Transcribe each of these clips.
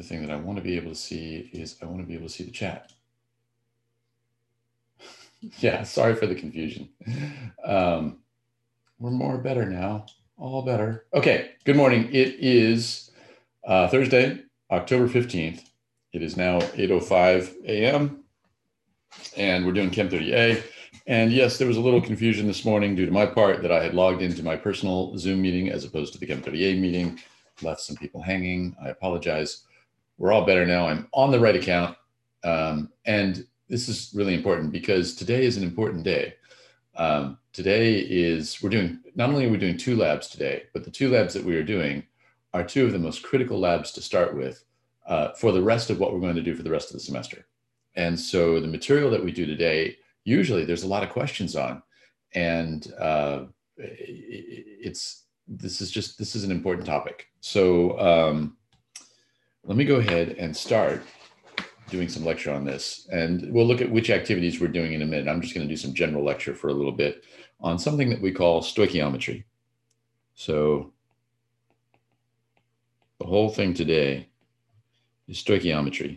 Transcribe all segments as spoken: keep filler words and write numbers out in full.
other thing that I want to be able to see is I want to be able to see the chat. Yeah, sorry for the confusion. Um, we're more better now, all better. Okay, good morning. It is uh, Thursday, October fifteenth. It is now eight oh five a m and we're doing Chem thirty A. And yes, there was a little confusion this morning due to my part that I had logged into my personal Zoom meeting as opposed to the Chem thirty A meeting, left some people hanging. I apologize. We're all better now. I'm on the right account. Um, and this is really important because today is an important day. Um, today is, we're doing, not only are we doing two labs today, but the two labs that we are doing are two of the most critical labs to start with uh, for the rest of what we're going to do for the rest of the semester. And so the material that we do today, usually there's a lot of questions on, and uh, it's, this is just, this is an important topic. So um, let me go ahead and start doing some lecture on this, and we'll look at which activities we're doing in a minute. I'm just going to do some general lecture for a little bit on something that we call stoichiometry. So the whole thing today is stoichiometry.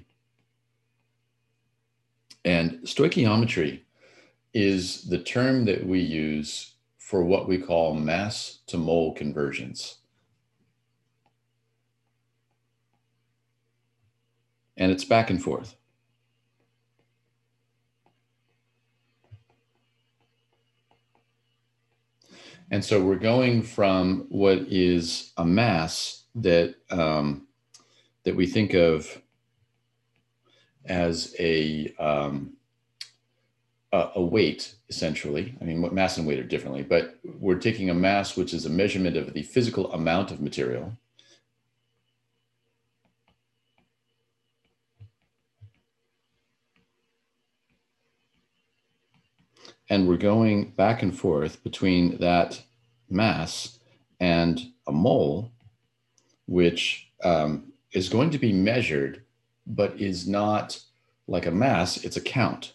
And stoichiometry is the term that we use for what we call mass to mole conversions. And it's back and forth. And so we're going from what is a mass that, um, that we think of as a, um, a, a weight, essentially. I mean, mass and weight are differently, but we're taking a mass, which is a measurement of the physical amount of material. And we're going back and forth between that mass and a mole, which um, is going to be measured, but is not like a mass, it's a count.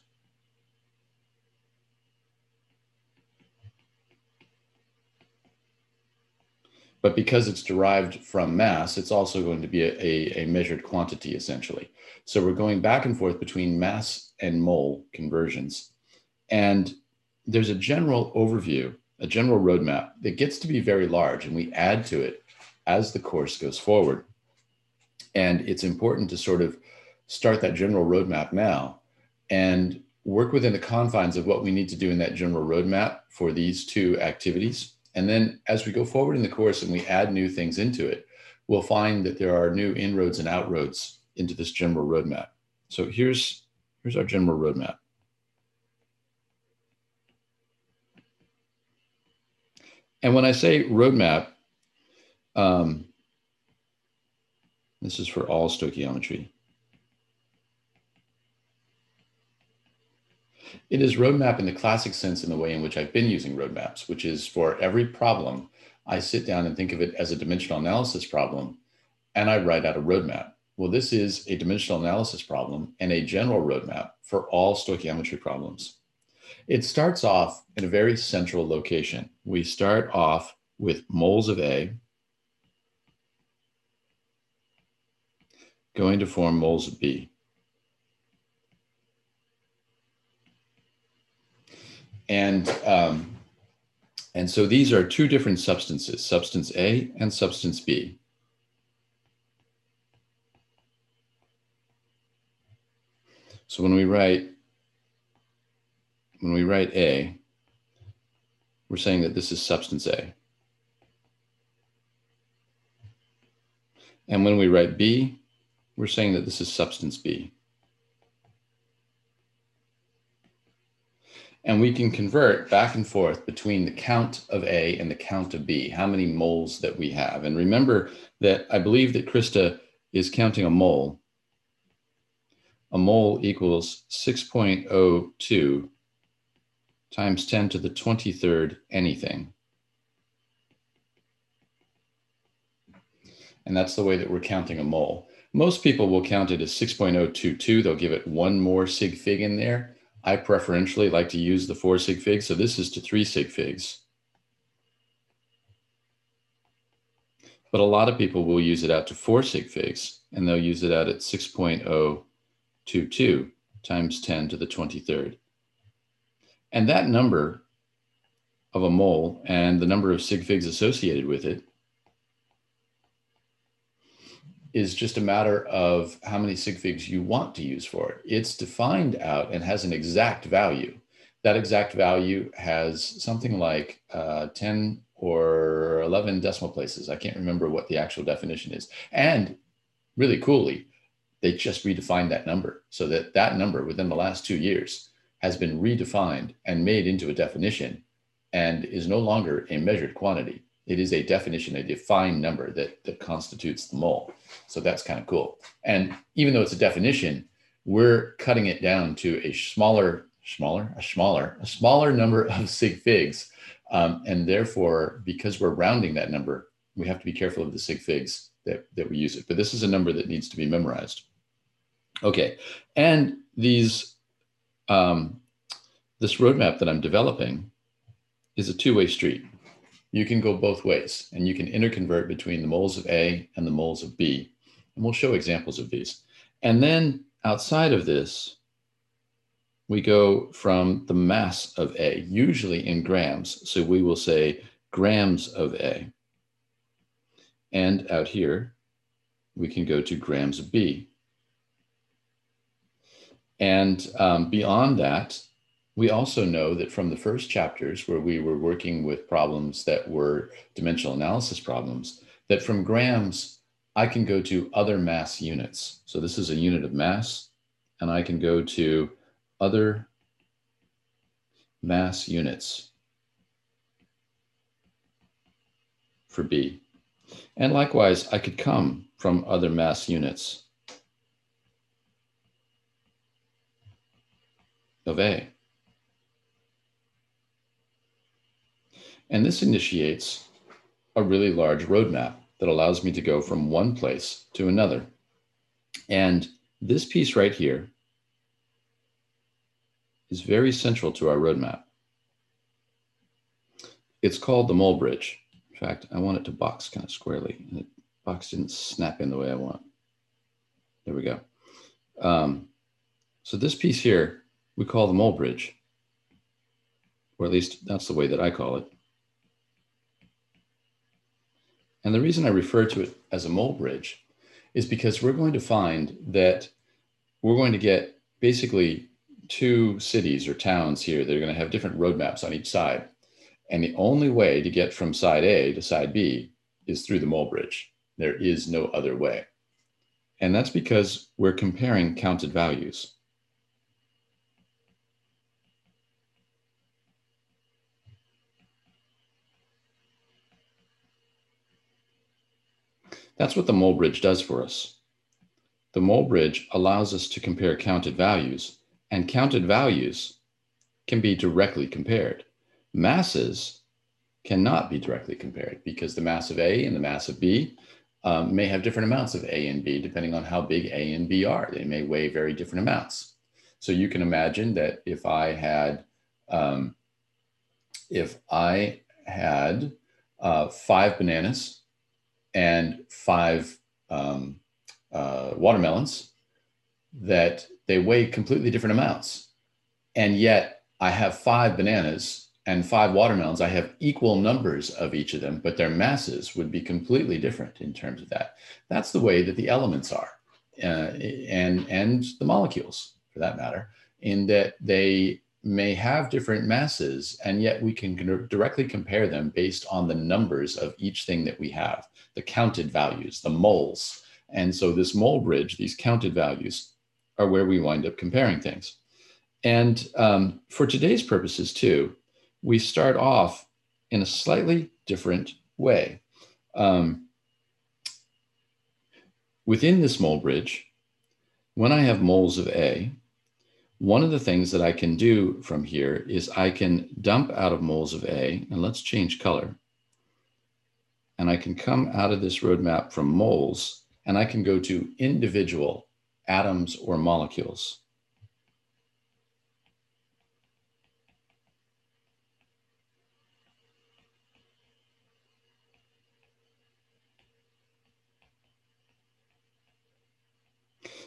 But because it's derived from mass, it's also going to be a, a, a measured quantity, essentially. So we're going back and forth between mass and mole conversions. And there's a general overview, a general roadmap that gets to be very large, and we add to it as the course goes forward. And it's important to sort of start that general roadmap now and work within the confines of what we need to do in that general roadmap for these two activities. And then as we go forward in the course and we add new things into it, we'll find that there are new inroads and outroads into this general roadmap. So here's, here's our general roadmap. And when I say roadmap, um, this is for all stoichiometry. It is roadmap in the classic sense in the way in which I've been using roadmaps, which is for every problem, I sit down and think of it as a dimensional analysis problem, and I write out a roadmap. Well, this is a dimensional analysis problem and a general roadmap for all stoichiometry problems. It starts off in a very central location. We start off with moles of A going to form moles of B. And, um, and so these are two different substances, substance A and substance B. So when we write, when we write A, we're saying that this is substance A. And when we write B, we're saying that this is substance B. And we can convert back and forth between the count of A and the count of B, how many moles that we have. And remember that I believe that Krista is counting a mole. A mole equals six point zero two times ten to the twenty-third anything. And that's the way that we're counting a mole. Most people will count it as six point zero two two. They'll give it one more sig fig in there. I preferentially like to use the four sig figs. So this is to three sig figs. But a lot of people will use it out to four sig figs, and they'll use it out at six point zero two two times ten to the twenty-third. And that number of a mole and the number of sig figs associated with it is just a matter of how many sig figs you want to use for it. It's defined out and has an exact value. That exact value has something like uh, ten or eleven decimal places. I can't remember what the actual definition is. And really coolly, they just redefined that number so that that number within the last two years has been redefined and made into a definition and is no longer a measured quantity. It is a definition, a defined number that, that constitutes the mole. So that's kind of cool. And even though it's a definition, we're cutting it down to a smaller, smaller, a smaller, a smaller number of sig figs. Um, and therefore, because we're rounding that number, we have to be careful of the sig figs that, that we use it. But this is a number that needs to be memorized. Okay, and these, um, this roadmap that I'm developing is a two-way street. You can go both ways, and you can interconvert between the moles of A and the moles of B. And we'll show examples of these. And then outside of this, we go from the mass of A, usually in grams. So we will say grams of A. And out here, we can go to grams of B. And um, beyond that, we also know that from the first chapters where we were working with problems that were dimensional analysis problems, that from grams, I can go to other mass units. So this is a unit of mass, and I can go to other mass units for B. And likewise, I could come from other mass units of A. And this initiates a really large roadmap that allows me to go from one place to another. And this piece right here is very central to our roadmap. It's called the mole bridge. In fact, I want it to box kind of squarely, and the box didn't snap in the way I want. There we go. Um, so this piece here, we call the mole bridge, or at least that's the way that I call it. And the reason I refer to it as a mole bridge is because we're going to find that we're going to get basically two cities or towns here that are going to have different roadmaps on each side. And the only way to get from side A to side B is through the mole bridge. There is no other way. And that's because we're comparing counted values. That's what the mole bridge does for us. The mole bridge allows us to compare counted values, and counted values can be directly compared. Masses cannot be directly compared because the mass of A and the mass of B um, may have different amounts of A and B depending on how big A and B are. They may weigh very different amounts. So you can imagine that if I had, um, if I had uh, five bananas and five um, uh, watermelons, that they weigh completely different amounts. And yet I have five bananas and five watermelons. I have equal numbers of each of them, but their masses would be completely different in terms of that. That's the way that the elements are, uh, and, and the molecules for that matter, in that they may have different masses, and yet we can directly compare them based on the numbers of each thing that we have, the counted values, the moles. And so this mole bridge, these counted values, are where we wind up comparing things. And um, for today's purposes too, we start off in a slightly different way. Um, within this mole bridge, when I have moles of A, one of the things that I can do from here is I can dump out of moles of A, and let's change color. And I can come out of this roadmap from moles, and I can go to individual atoms or molecules.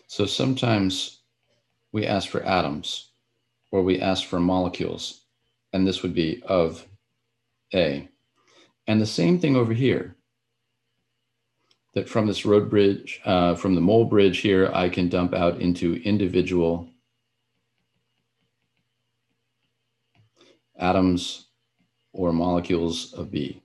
So sometimes we ask for atoms or we ask for molecules, and this would be of A. And the same thing over here, that from this road bridge, uh, from the mole bridge here, I can dump out into individual atoms or molecules of B.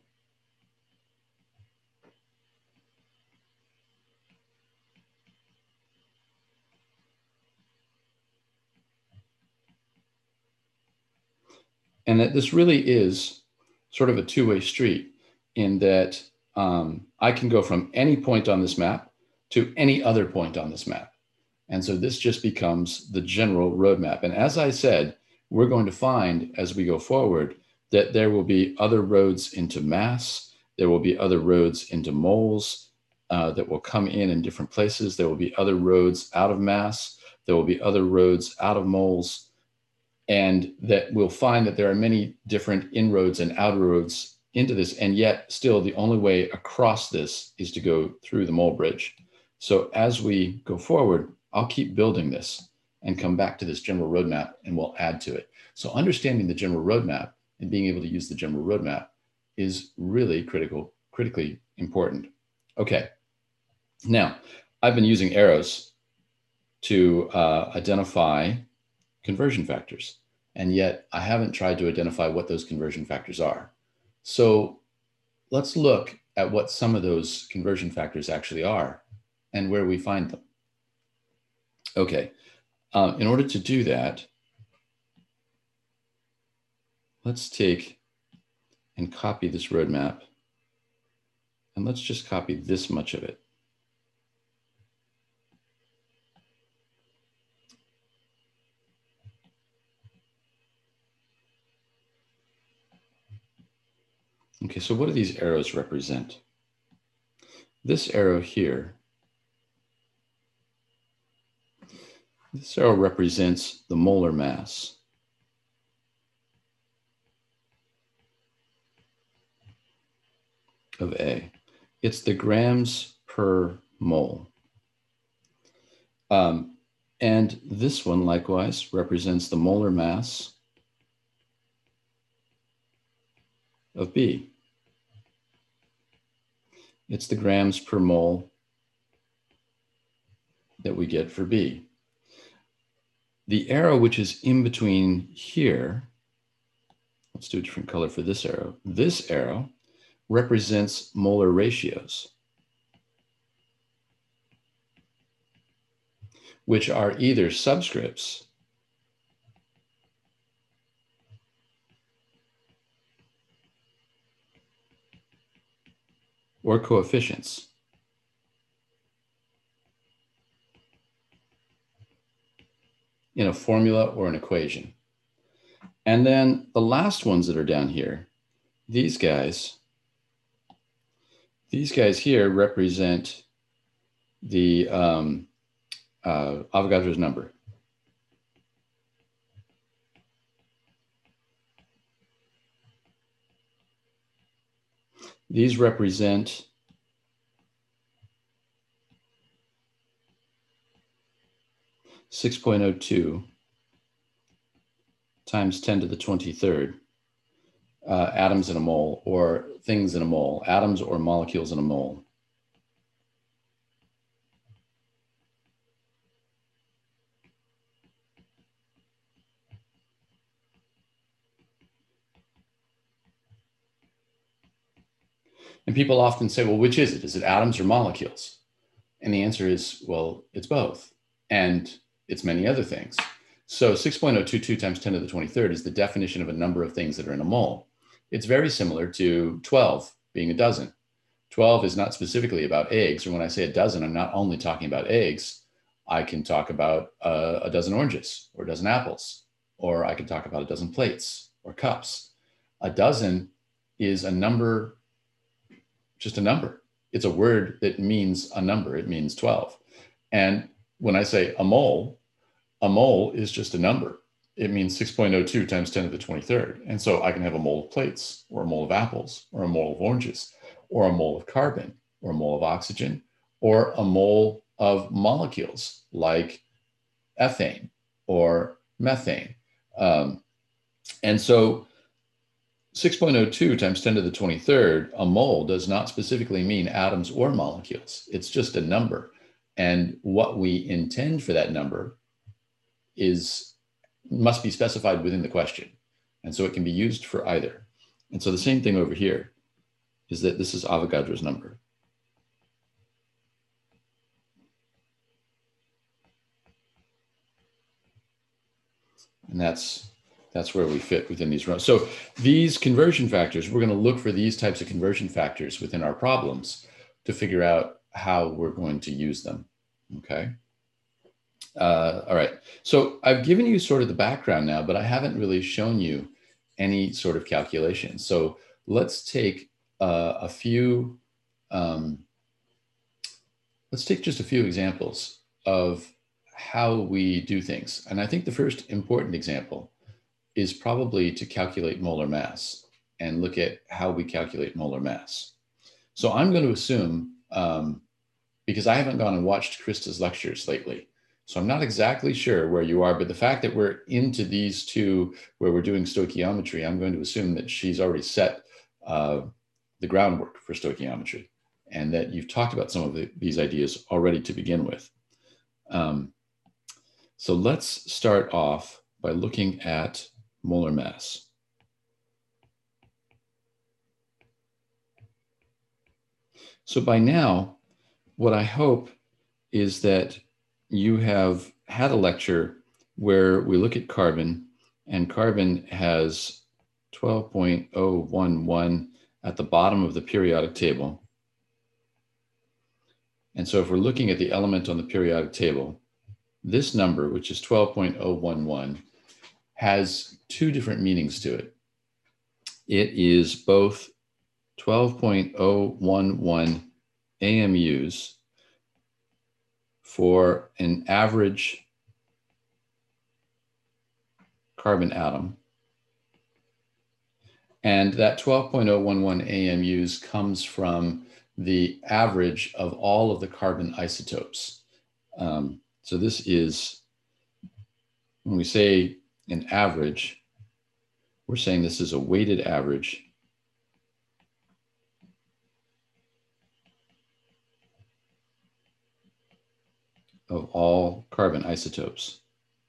And that this really is sort of a two-way street in that um, I can go from any point on this map to any other point on this map. And so this just becomes the general roadmap. And as I said, we're going to find as we go forward that there will be other roads into mass. There will be other roads into moles uh, that will come in in different places. There will be other roads out of mass. There will be other roads out of moles. And that we'll find that there are many different inroads and outer roads into this. And yet still the only way across this is to go through the mole bridge. So as we go forward, I'll keep building this and come back to this general roadmap and we'll add to it. So understanding the general roadmap and being able to use the general roadmap is really critical, critically important. Okay, now I've been using arrows to uh, identify conversion factors, and yet I haven't tried to identify what those conversion factors are. So let's look at what some of those conversion factors actually are and where we find them. Okay, uh, in order to do that, let's take and copy this roadmap, and let's just copy this much of it. Okay, so what do these arrows represent? This arrow here, this arrow represents the molar mass of A. It's the grams per mole. Um, and this one likewise represents the molar mass of B. It's the grams per mole that we get for B. The arrow which is in between here, let's do a different color for this arrow. This arrow represents molar ratios, which are either subscripts or coefficients. In a formula or an equation. And then the last ones that are down here, these guys, these guys here represent the um, uh, Avogadro's number. These represent six point zero two times ten to the twenty-third uh, atoms in a mole, or things in a mole, atoms or molecules in a mole. And people often say, well, which is it? Is it atoms or molecules? And the answer is, well, it's both. And it's many other things. So six point zero two two times ten to the twenty-third is the definition of a number of things that are in a mole. It's very similar to twelve being a dozen. twelve is not specifically about eggs, or when I say a dozen, I'm not only talking about eggs. I can talk about uh, a dozen oranges or a dozen apples, or I can talk about a dozen plates or cups. A dozen is a number, just a number. It's a word that means a number. It means twelve. And when I say a mole, a mole is just a number. It means six point zero two times ten to the twenty-third. And so I can have a mole of plates, or a mole of apples, or a mole of oranges, or a mole of carbon, or a mole of oxygen, or a mole of molecules like ethane or methane. Um, and so six point zero two times ten to the twenty-third, a mole, does not specifically mean atoms or molecules. It's just a number. And what we intend for that number is must be specified within the question. And so it can be used for either. And so the same thing over here is that this is Avogadro's number. And that's, that's where we fit within these rows. So these conversion factors, we're going to look for these types of conversion factors within our problems to figure out how we're going to use them. Okay. Uh, all right. So I've given you sort of the background now, but I haven't really shown you any sort of calculation. So let's take uh, a few, um, let's take just a few examples of how we do things. And I think the first important example is probably to calculate molar mass and look at how we calculate molar mass. So I'm going to assume, um, because I haven't gone and watched Krista's lectures lately, so I'm not exactly sure where you are, but the fact that we're into these two where we're doing stoichiometry, I'm going to assume that she's already set uh, the groundwork for stoichiometry and that you've talked about some of the, these ideas already to begin with. Um, so let's start off by looking at molar mass. So by now, what I hope is that you have had a lecture where we look at carbon, and carbon has twelve point zero one one at the bottom of the periodic table. And so if we're looking at the element on the periodic table, this number, which is twelve point zero one one, has two different meanings to it. It is both twelve point zero one one A M Us for an average carbon atom. And that twelve point zero one one A M Us comes from the average of all of the carbon isotopes. Um, so this is, when we say an average, we're saying this is a weighted average of all carbon isotopes.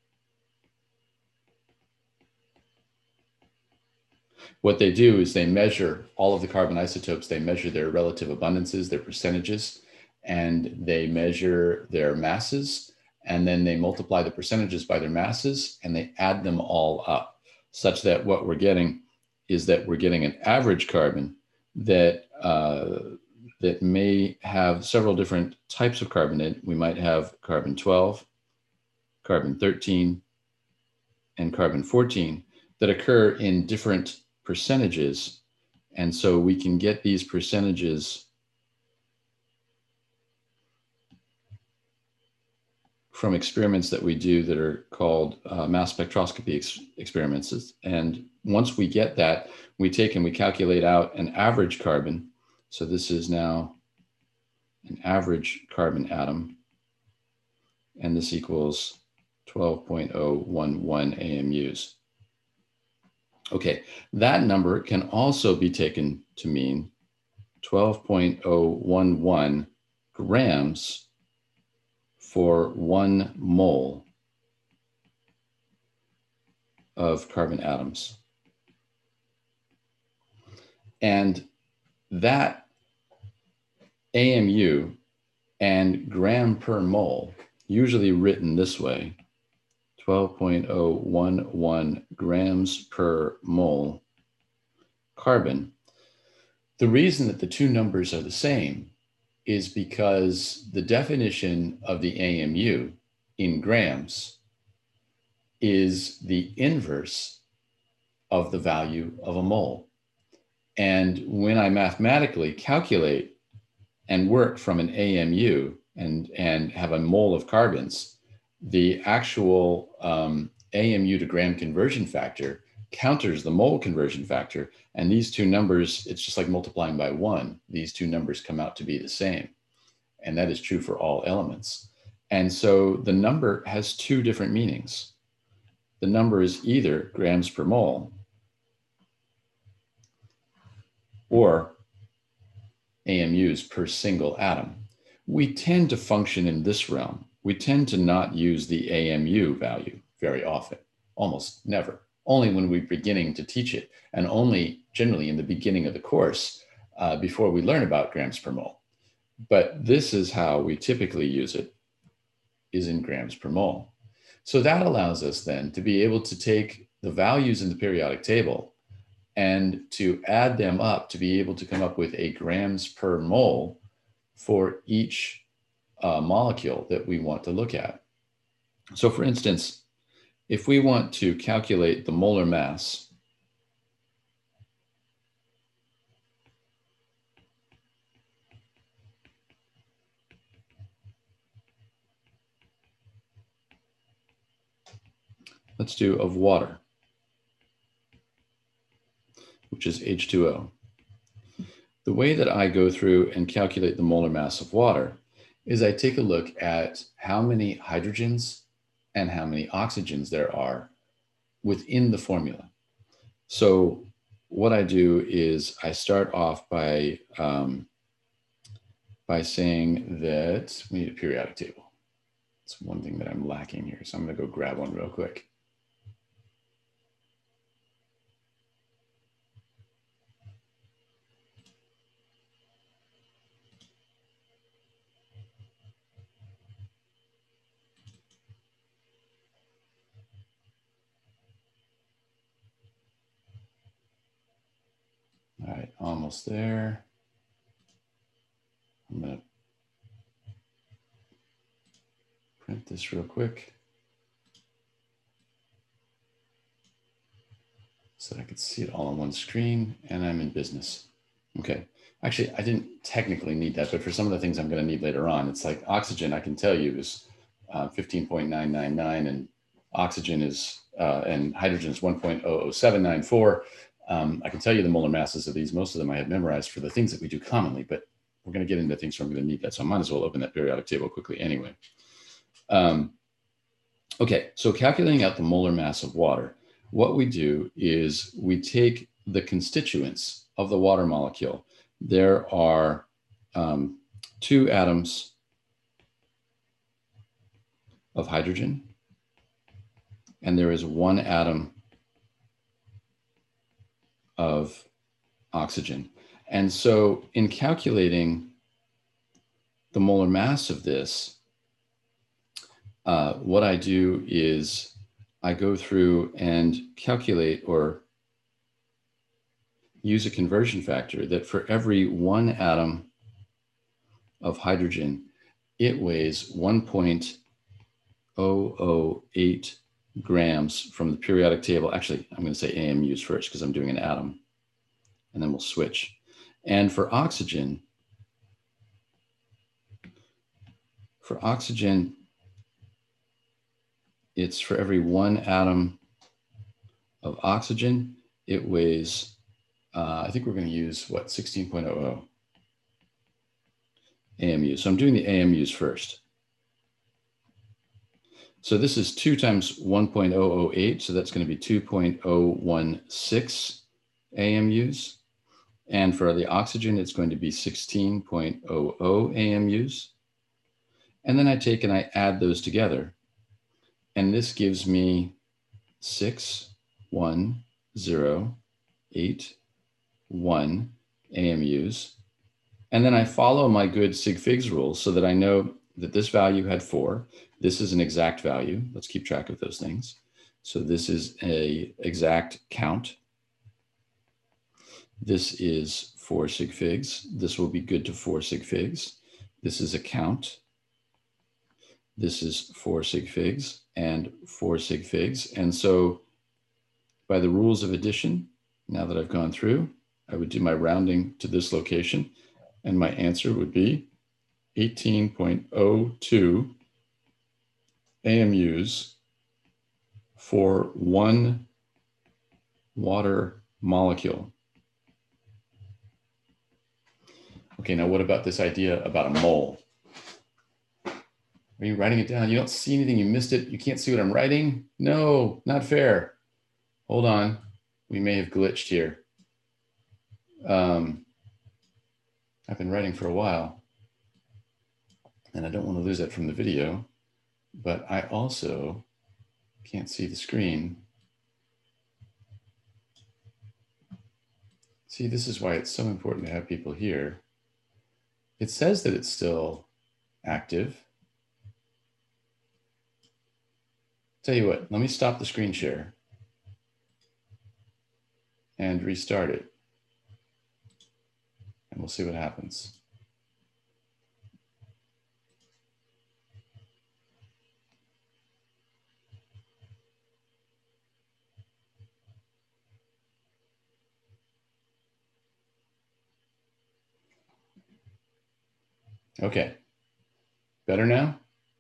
What they do is they measure all of the carbon isotopes. They measure their relative abundances, their percentages, and they measure their masses. And then they multiply the percentages by their masses and they add them all up, such that what we're getting is that we're getting an average carbon that, uh, that may have several different types of carbon in it. We might have carbon twelve, carbon thirteen, and carbon fourteen that occur in different percentages. And so we can get these percentages from experiments that we do that are called uh, mass spectroscopy ex experiments. And once we get that, we take and we calculate out an average carbon. So this is now an average carbon atom, and this equals twelve point zero one one A M Us. Okay, that number can also be taken to mean twelve point zero one one grams for one mole of carbon atoms. And that A M U and gram per mole, usually written this way, twelve point zero one one grams per mole carbon. The reason that the two numbers are the same is because the definition of the A M U in grams is the inverse of the value of a mole. And when I mathematically calculate and work from an A M U and, and have a mole of carbons, the actual um, A M U to gram conversion factor counters the mole conversion factor. And these two numbers, it's just like multiplying by one. These two numbers come out to be the same. and that is true for all elements. And so the number has two different meanings. The number is either grams per mole or A M Us per single atom. We tend to function in this realm. We tend to not use the A M U value very often, almost never, only when we're beginning to teach it, and only generally in the beginning of the course uh, before we learn about grams per mole. But this is how we typically use it, is in grams per mole. So that allows us then to be able to take the values in the periodic table and to add them up to be able to come up with a grams per mole for each uh, molecule that we want to look at. So for instance, if we want to calculate the molar mass let's do of water, which is H two O. The way that I go through and calculate the molar mass of water is I take a look at how many hydrogens and how many oxygens there are within the formula. So what I do is I start off by, um, by saying that we need a periodic table. It's one thing that I'm lacking here. So I'm gonna go grab one real quick. All right, almost there. I'm gonna print this real quick so that I could see it all on one screen, and I'm in business. Okay, actually, I didn't technically need that, but for some of the things I'm gonna need later on, it's like oxygen, I can tell you is fifteen point nine nine nine, and oxygen is, uh, and hydrogen is one point zero zero seven nine four. Um, I can tell you the molar masses of these. Most of them I have memorized for the things that we do commonly, but we're going to get into things where I'm going to need that. So I might as well open that periodic table quickly anyway. Um, okay, so calculating out the molar mass of water, what we do is we take the constituents of the water molecule. There are um, two atoms of hydrogen, and there is one atom of oxygen. And so in calculating the molar mass of this, uh, what I do is I go through and calculate or use a conversion factor that for every one atom of hydrogen, it weighs one point zero zero eight grams from the periodic table. Actually, I'm going to say A M Us first because I'm doing an atom, and then we'll switch. And for oxygen, for oxygen, it's for every one atom of oxygen, it weighs, uh, I think we're going to use what, sixteen point zero zero A M Us. So I'm doing the A M Us first. So this is two times one point zero zero eight, so that's going to be two point zero one six A M Us. And for the oxygen, it's going to be sixteen point zero zero A M Us. And then I take and I add those together. And this gives me six one zero eight one A M Us. And then I follow my good sig figs rules so that I know that this value had four. This is an exact value. Let's keep track of those things. So this is a exact count. This is four sig figs. This will be good to four sig figs. This is a count. This is four sig figs and four sig figs. And so by the rules of addition, now that I've gone through, I would do my rounding to this location, and my answer would be eighteen point zero two A M Us for one water molecule. Okay, now what about this idea about a mole? Are you writing it down? You don't see anything, you missed it. You can't see what I'm writing? No, not fair. Hold on, we may have glitched here. Um, I've been writing for a while and I don't want to lose that from the video, but I also can't see the screen. See, this is why it's so important to have people here. It says that it's still active. Tell you what, let me stop the screen share and restart it. And we'll see what happens. Okay, better now?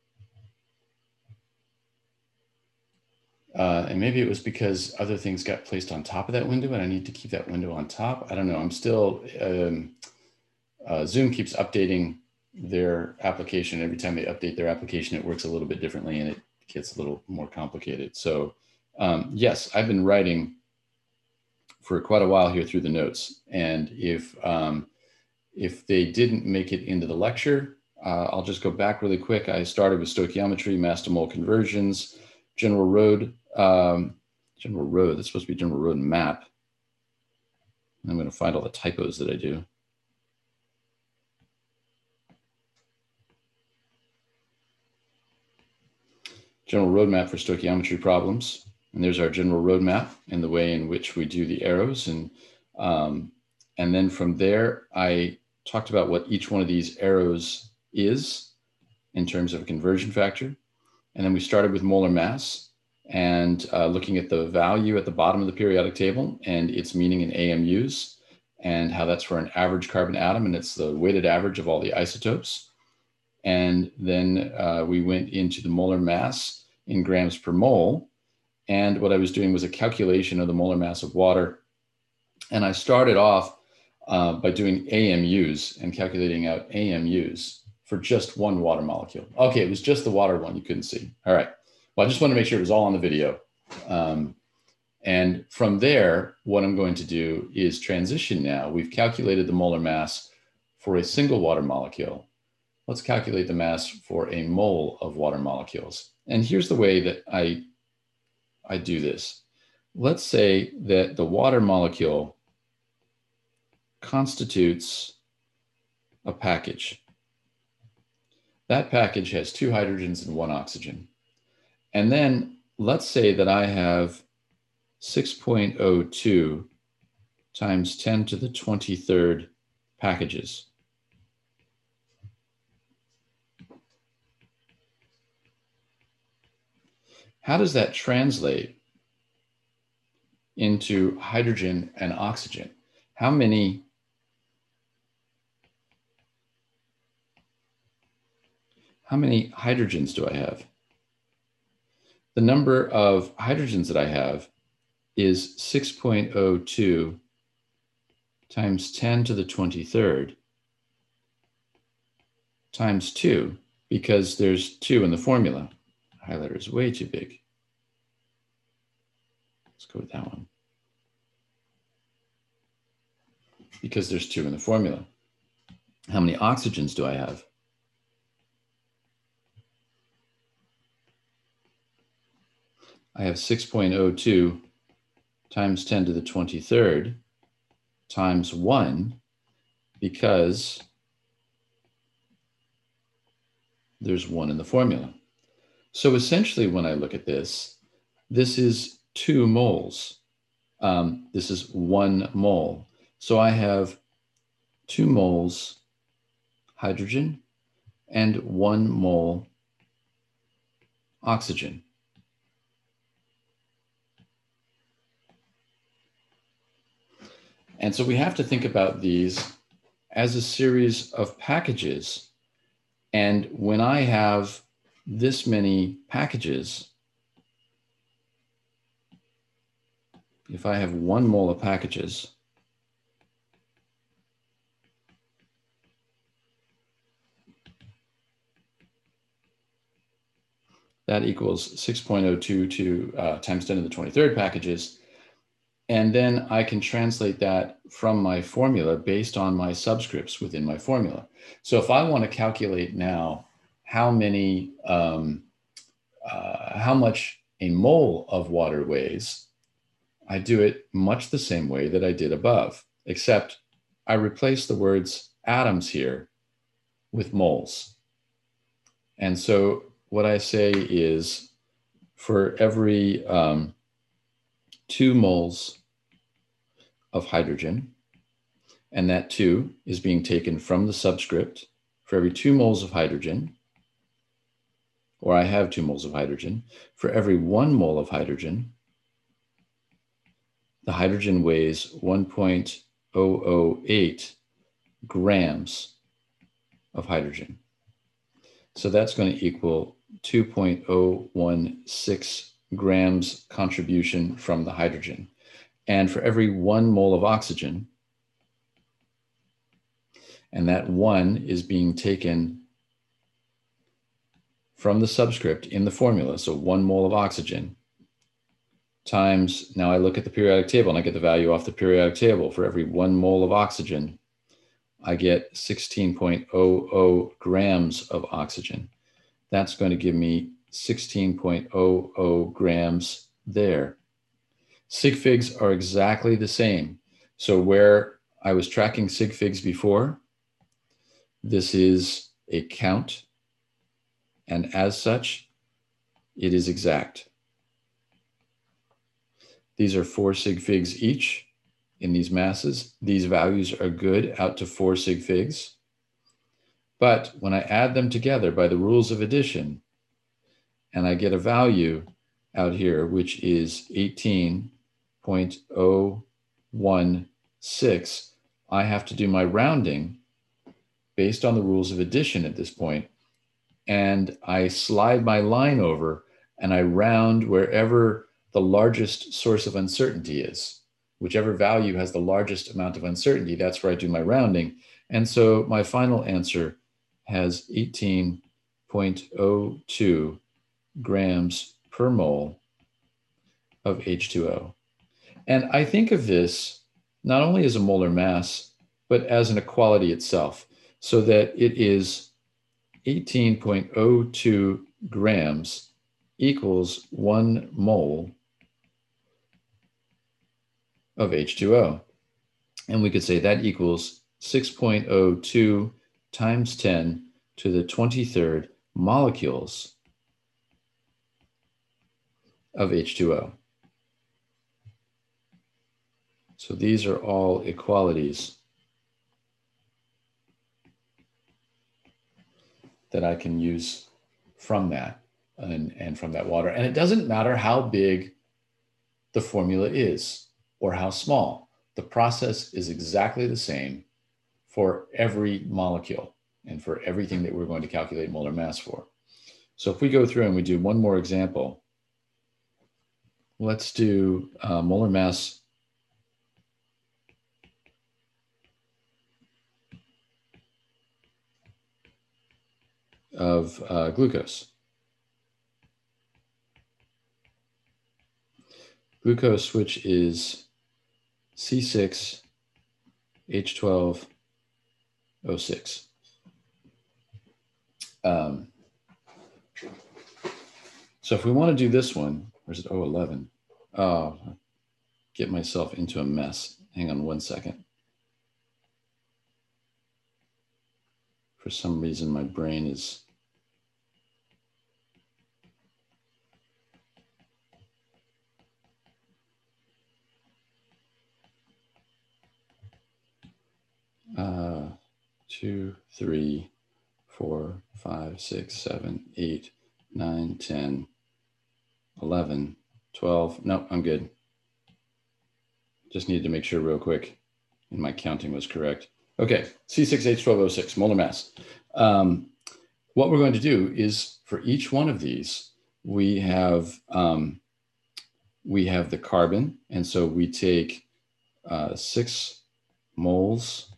Uh, and maybe it was because other things got placed on top of that window and I need to keep that window on top. I don't know, I'm still, um, uh, Zoom keeps updating their application. Every time they update their application, it works a little bit differently and it gets a little more complicated. So um, yes, I've been writing for quite a while here through the notes. And if, um, if they didn't make it into the lecture, uh, I'll just go back really quick. I started with stoichiometry, mass to mole conversions, general road, um, general road, that's supposed to be general road map. I'm going to find all the typos that I do. General roadmap for stoichiometry problems. And there's our general roadmap and the way in which we do the arrows. And, um, and then from there, I talked about what each one of these arrows is in terms of a conversion factor. And then we started with molar mass and uh, looking at the value at the bottom of the periodic table and its meaning in A M Us and how that's for an average carbon atom, and it's the weighted average of all the isotopes. And then uh, we went into the molar mass in grams per mole. And what I was doing was a calculation of the molar mass of water. And I started off uh, by doing A M Us and calculating out A M Us for just one water molecule. Okay, it was just the water one you couldn't see. All right, well, I just wanted to make sure it was all on the video. Um, and from there, what I'm going to do is transition now. We've calculated the molar mass for a single water molecule. Let's calculate the mass for a mole of water molecules. And here's the way that I, I do this. Let's say that the water molecule constitutes a package. That package has two hydrogens and one oxygen. And then let's say that I have six point zero two times ten to the twenty-third packages. How does that translate into hydrogen and oxygen? How many How many hydrogens do I have? The number of hydrogens that I have is six point zero two times ten to the twenty-third times two, because there's two in the formula. Highlighter is way too big. Let's go with that one. Because there's two in the formula. How many oxygens do I have? I have six point zero two times ten to the twenty-third times one, because there's one in the formula. So essentially, when I look at this, this is two moles. Um, this is one mole. So I have two moles hydrogen and one mole oxygen. And so we have to think about these as a series of packages. And when I have this many packages, if I have one mole of packages, That equals six point zero two to uh, times ten to the twenty-third packages. And then I can translate that from my formula based on my subscripts within my formula. So if I want to calculate now how many, um, uh, how much a mole of water weighs, I do it much the same way that I did above, except I replace the words atoms here with moles. And so what I say is for every um, two moles of hydrogen, and that two is being taken from the subscript, for every two moles of hydrogen, or I have two moles of hydrogen, for every one mole of hydrogen, the hydrogen weighs one point zero zero eight grams of hydrogen. So that's going to equal two point zero one six grams contribution from the hydrogen. And for every one mole of oxygen, and that one is being taken from the subscript in the formula, so one mole of oxygen, times, now I look at the periodic table and I get the value off the periodic table. For every one mole of oxygen, I get sixteen point zero zero grams of oxygen. That's going to give me sixteen point zero zero grams there. Sig figs are exactly the same. So where I was tracking sig figs before, this is a count, and as such, it is exact. These are four sig figs each in these masses. These values are good out to four sig figs. But when I add them together by the rules of addition, and I get a value out here, which is eighteen point zero one six, I have to do my rounding based on the rules of addition at this point. And I slide my line over and I round wherever the largest source of uncertainty is. Whichever value has the largest amount of uncertainty, that's where I do my rounding. And so my final answer has eighteen point zero two grams per mole of H two O. And I think of this not only as a molar mass, but as an equality itself, so that it is eighteen point zero two grams equals one mole of H two O. And we could say that equals six point zero two times ten to the twenty-third molecules of H two O. So these are all equalities that I can use from that and, and from that water. And it doesn't matter how big the formula is or how small. The process is exactly the same for every molecule and for everything that we're going to calculate molar mass for. So if we go through and we do one more example, let's do uh, molar mass of uh, glucose. Glucose, which is C six H twelve O six. Um, so if we want to do this one, or is it O eleven? Oh, get myself into a mess. Hang on one second. For some reason, my brain is uh, two, three, four, five, six, seven, eight, nine, ten, eleven, twelve. No, I'm good. Just needed to make sure real quick and my counting was correct. Okay, C six H twelve O six, molar mass. Um, what we're going to do is for each one of these, we have, um, we have the carbon. And so we take uh, six moles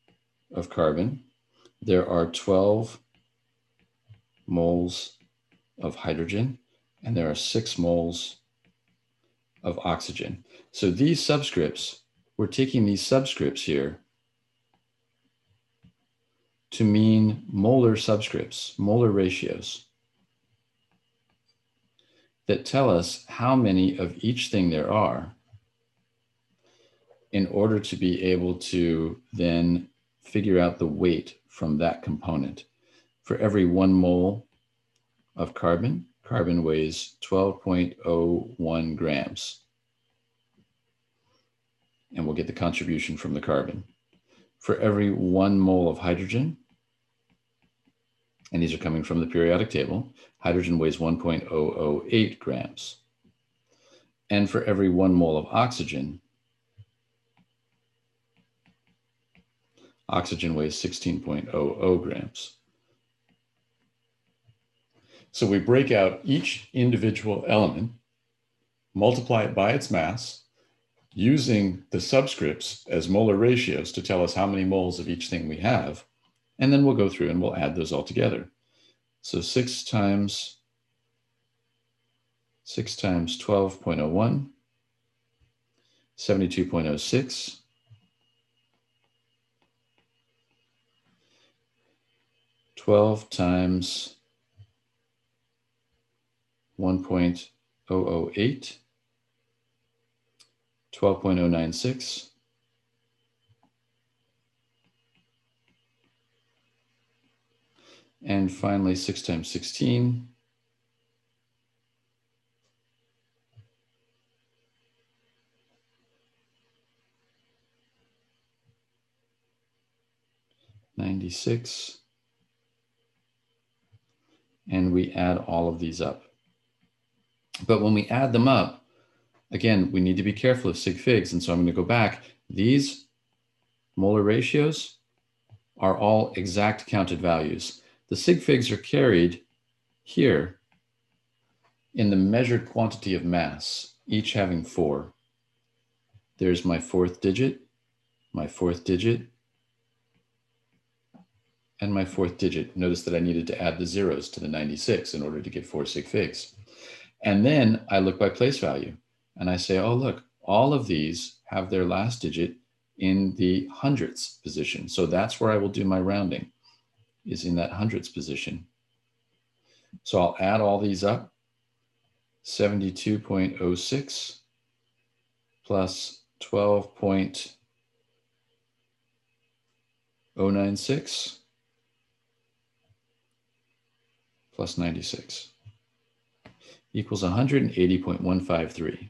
of carbon. There are twelve moles of hydrogen, and there are six moles of oxygen. So these subscripts, we're taking these subscripts here to mean molar subscripts, molar ratios, that tell us how many of each thing there are in order to be able to then figure out the weight from that component. For every one mole of carbon, carbon weighs twelve point zero one grams. And we'll get the contribution from the carbon. For every one mole of hydrogen, and these are coming from the periodic table, hydrogen weighs one point zero zero eight grams. And for every one mole of oxygen, oxygen weighs sixteen point zero zero grams. So we break out each individual element, multiply it by its mass, using the subscripts as molar ratios to tell us how many moles of each thing we have. And then we'll go through and we'll add those all together. So six times, six times twelve point zero one, seventy-two point zero six, twelve times one point zero zero eight, twelve point zero nine six, and finally six times sixteen, ninety-six, and we add all of these up. But when we add them up, again, we need to be careful of sig figs, and so I'm going to go back. These molar ratios are all exact counted values. The sig figs are carried here in the measured quantity of mass, each having four. There's my fourth digit, my fourth digit, and my fourth digit. Notice that I needed to add the zeros to the ninety-six in order to get four sig figs. And then I look by place value and I say, oh, look, all of these have their last digit in the hundredths position. So that's where I will do my rounding, is in that hundredths position. So I'll add all these up, seventy-two point zero six plus twelve point zero nine six plus ninety-six equals one hundred eighty point one five three.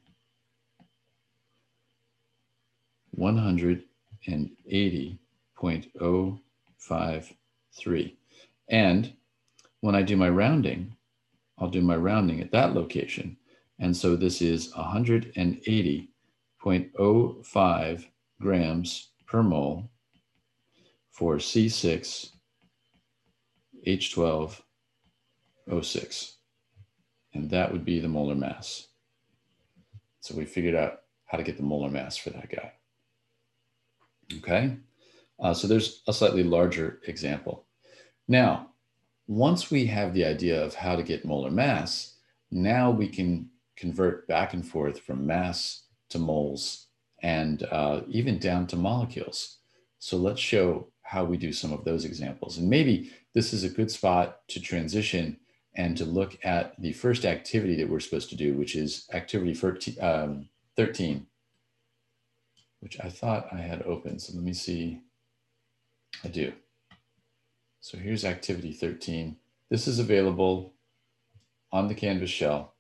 one hundred eighty point zero five three. And when I do my rounding, I'll do my rounding at that location. And so this is one hundred eighty point zero five grams per mole for C six H twelve O six. And that would be the molar mass. So we figured out how to get the molar mass for that guy. Okay, uh, so there's a slightly larger example. Now, once we have the idea of how to get molar mass, now we can convert back and forth from mass to moles and uh, even down to molecules. So let's show how we do some of those examples. And maybe this is a good spot to transition and to look at the first activity that we're supposed to do, which is activity thirteen, which I thought I had open. So let me see. I do. So here's activity thirteen. This is available on the Canvas shell.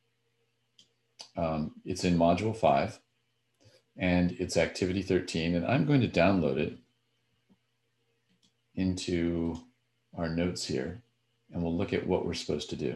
Um, it's in module five, and it's activity thirteen, and I'm going to download it into our notes here, and we'll look at what we're supposed to do.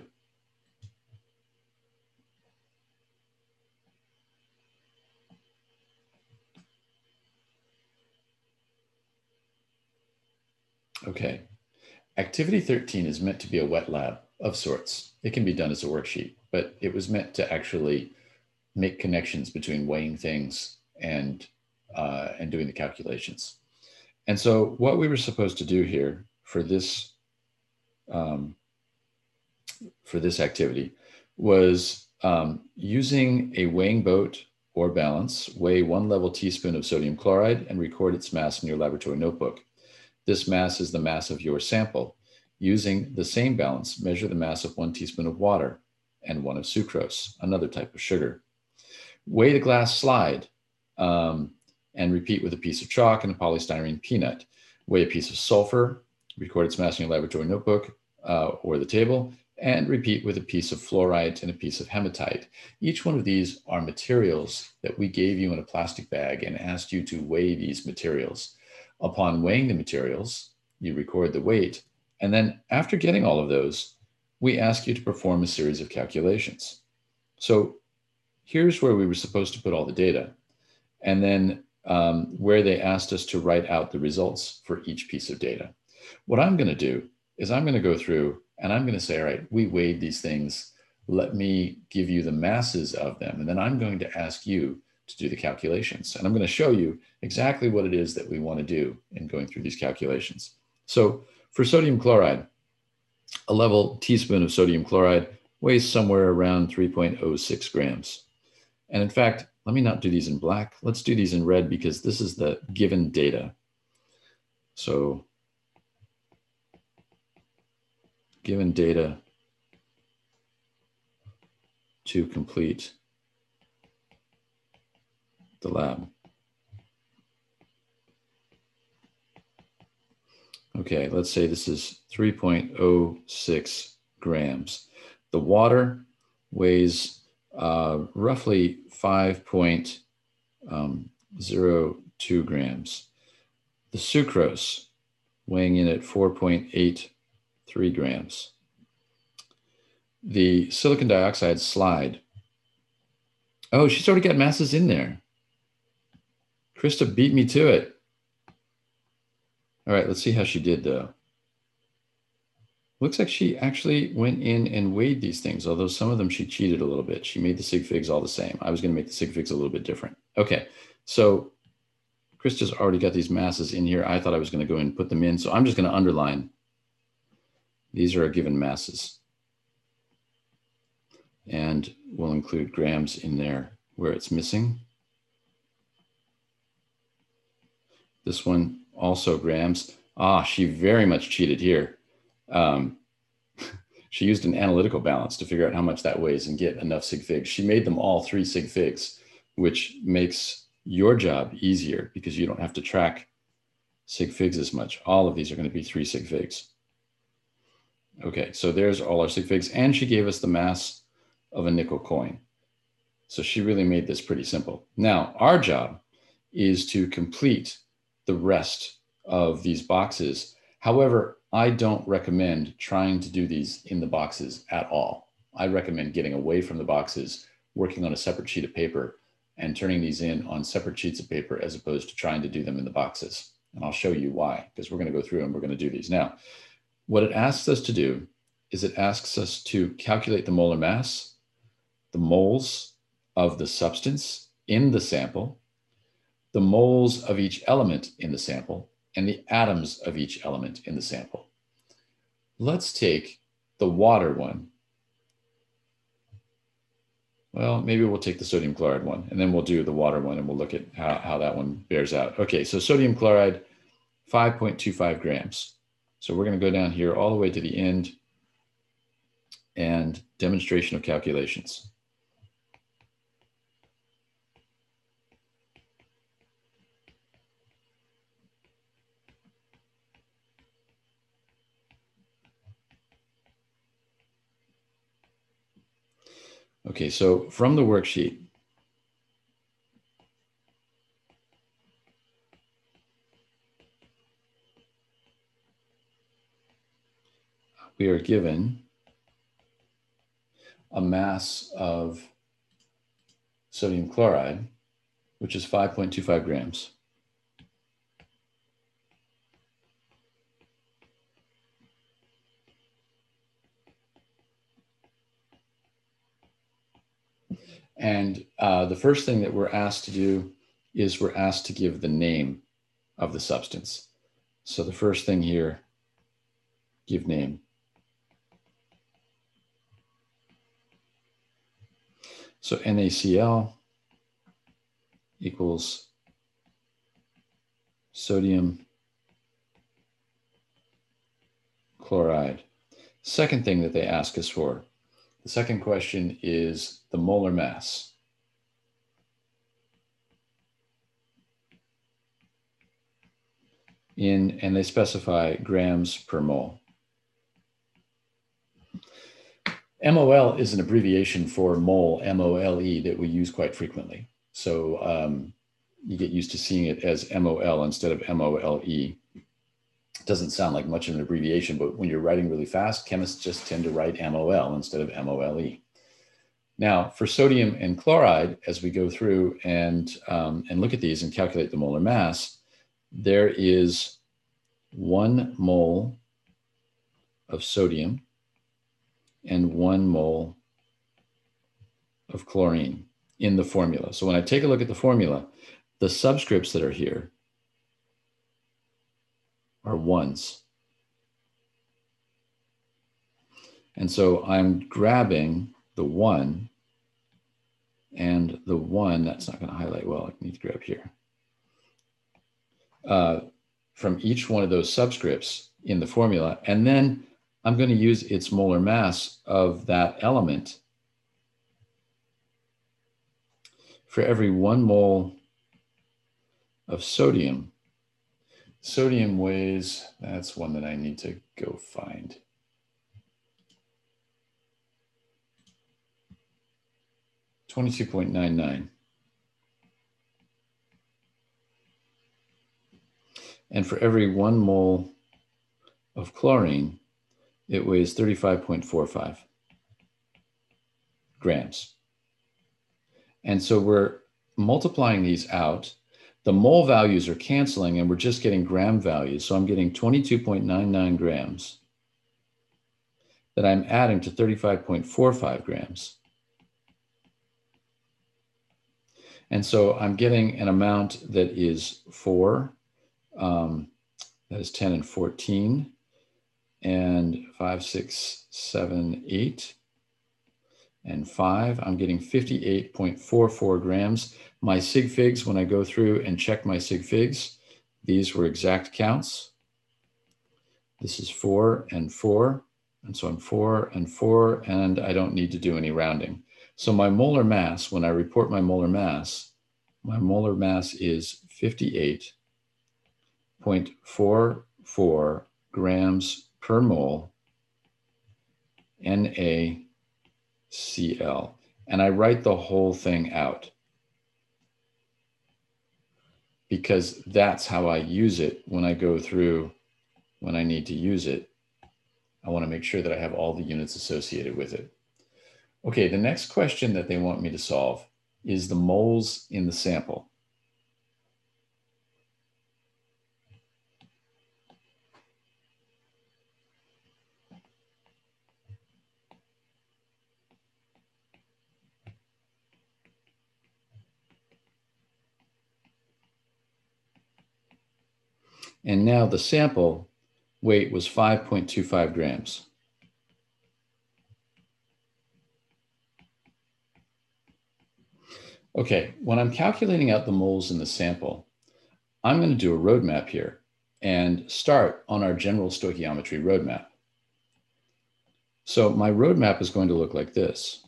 Okay, activity thirteen is meant to be a wet lab of sorts. It can be done as a worksheet, but it was meant to actually make connections between weighing things and, uh, and doing the calculations. And so what we were supposed to do here for this, um, for this activity was um, using a weighing boat or balance, weigh one level teaspoon of sodium chloride and record its mass in your laboratory notebook. This mass is the mass of your sample. Using the same balance, measure the mass of one teaspoon of water and one of sucrose, another type of sugar. Weigh the glass slide um, and repeat with a piece of chalk and a polystyrene peanut. Weigh a piece of sulfur, record its mass in your laboratory notebook uh, or the table, and repeat with a piece of fluorite and a piece of hematite. Each one of these are materials that we gave you in a plastic bag and asked you to weigh these materials. Upon weighing the materials, you record the weight, and then after getting all of those, we ask you to perform a series of calculations. So here's where we were supposed to put all the data, and then um, where they asked us to write out the results for each piece of data. What I'm going to do is I'm going to go through and I'm going to say, all right, we weighed these things. Let me give you the masses of them. And then I'm going to ask you to do the calculations. And I'm going to show you exactly what it is that we want to do in going through these calculations. So for sodium chloride, a level teaspoon of sodium chloride weighs somewhere around three point zero six grams. And in fact, let me not do these in black. Let's do these in red because this is the given data. So given data to complete the lab. Okay, let's say this is three point zero six grams. The water weighs uh, roughly five point zero two grams. The sucrose weighing in at four point eight three grams. The silicon dioxide slide. Oh, she's already got masses in there. Krista beat me to it. All right, let's see how she did though. Looks like she actually went in and weighed these things, although some of them she cheated a little bit. She made the sig figs all the same. I was going to make the sig figs a little bit different. Okay, so Krista's already got these masses in here. I thought I was going to go and put them in, so I'm just going to underline. These are our given masses. And we'll include grams in there where it's missing. This one also grams. Ah, she very much cheated here. Um, she used an analytical balance to figure out how much that weighs and get enough sig figs. She made them all three sig figs, which makes your job easier because you don't have to track sig figs as much. All of these are going to be three sig figs. Okay, so there's all our sig figs, and she gave us the mass of a nickel coin. So she really made this pretty simple. Now, our job is to complete the rest of these boxes. However, I don't recommend trying to do these in the boxes at all. I recommend getting away from the boxes, working on a separate sheet of paper, and turning these in on separate sheets of paper as opposed to trying to do them in the boxes. And I'll show you why, because we're going to go through and we're going to do these. Now, what it asks us to do is it asks us to calculate the molar mass, the moles of the substance in the sample, the moles of each element in the sample, and the atoms of each element in the sample. Let's take the water one. Well, maybe we'll take the sodium chloride one, and then we'll do the water one, and we'll look at how, how that one bears out. Okay, so sodium chloride, five point two five grams. So we're going to go down here all the way to the end and demonstration of calculations. Okay, so from the worksheet, we are given a mass of sodium chloride, which is five point two five grams. And uh, the first thing that we're asked to do is we're asked to give the name of the substance. So the first thing here, give name. So NaCl equals sodium chloride. Second thing that they ask us for, the second question is the molar mass. In, and they specify grams per mole. M O L is an abbreviation for mole, M O L E, that we use quite frequently. So um, you get used to seeing it as M O L instead of M O L E. It doesn't sound like much of an abbreviation, but when you're writing really fast, chemists just tend to write M O L instead of M O L E. Now, for sodium and chloride, as we go through and, um, and look at these and calculate the molar mass, there is one mole of sodium and one mole of chlorine in the formula. So when I take a look at the formula, the subscripts that are here are ones. And so I'm grabbing the one, and the one, that's not going to highlight well, I need to grab here. Uh, from each one of those subscripts in the formula, and then I'm going to use its molar mass of that element. For every one mole of sodium, sodium weighs, that's one that I need to go find. twenty-two point nine nine. And for every one mole of chlorine, it weighs thirty-five point four five grams. And so we're multiplying these out. The mole values are canceling and we're just getting gram values. So I'm getting twenty-two point nine nine grams that I'm adding to thirty-five point four five grams. And so I'm getting an amount that is four, um, that is ten and fourteen, and five, six, seven, eight, and five. I'm getting fifty-eight point four four grams. My sig figs, when I go through and check my sig figs, these were exact counts. This is four and four, and so I'm four and four, and I don't need to do any rounding. So my molar mass, when I report my molar mass, my molar mass is fifty-eight point four four grams per mole NaCl. And I write the whole thing out because that's how I use it when I go through, when I need to use it. I want to make sure that I have all the units associated with it. Okay, the next question that they want me to solve is the moles in the sample. And now the sample weight was five point two five grams. Okay, when I'm calculating out the moles in the sample, I'm going to do a roadmap here and start on our general stoichiometry roadmap. So my roadmap is going to look like this.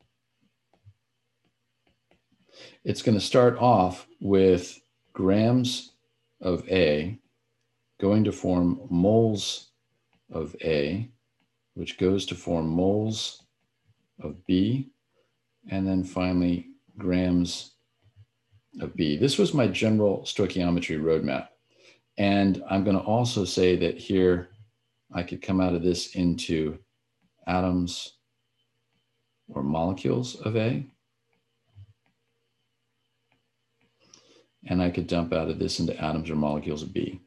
It's going to start off with grams of A going to form moles of A, which goes to form moles of B, and then finally grams of B. This was my general stoichiometry roadmap. And I'm going to also say that here I could come out of this into atoms or molecules of A. And I could dump out of this into atoms or molecules of B.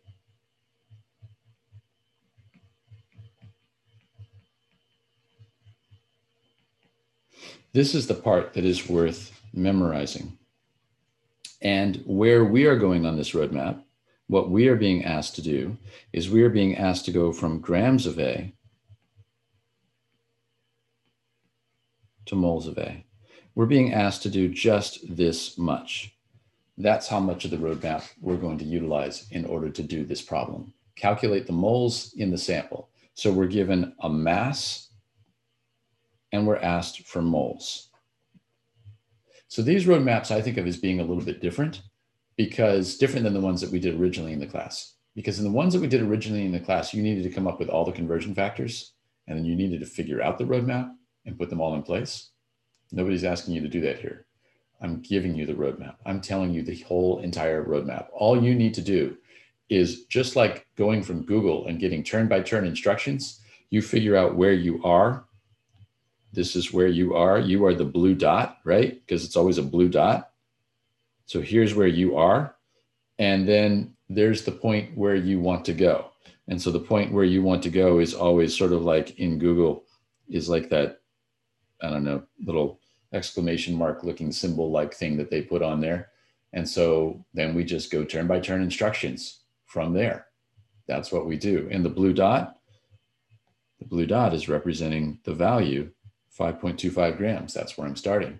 This is the part that is worth memorizing. And where we are going on this roadmap, what we are being asked to do is we are being asked to go from grams of A to moles of A. we're being asked to do just this much. That's how much of the roadmap we're going to utilize in order to do this problem. Calculate the moles in the sample. So we're given a mass and we're asked for moles. So these roadmaps I think of as being a little bit different, because different than the ones that we did originally in the class. Because in the ones that we did originally in the class, you needed to come up with all the conversion factors, and then you needed to figure out the roadmap and put them all in place. Nobody's asking you to do that here. I'm giving you the roadmap. I'm telling you the whole entire roadmap. All you need to do is, just like going from Google and getting turn-by-turn instructions, you figure out where you are. This is where you are. You are the blue dot, right? Because it's always a blue dot. So here's where you are. And then there's the point where you want to go. And so the point where you want to go is always sort of like in Google, is like that, I don't know, little exclamation mark looking symbol like thing that they put on there. And so then we just go turn by turn instructions from there. That's what we do. And the blue dot, the blue dot is representing the value, five point two five grams. That's where I'm starting.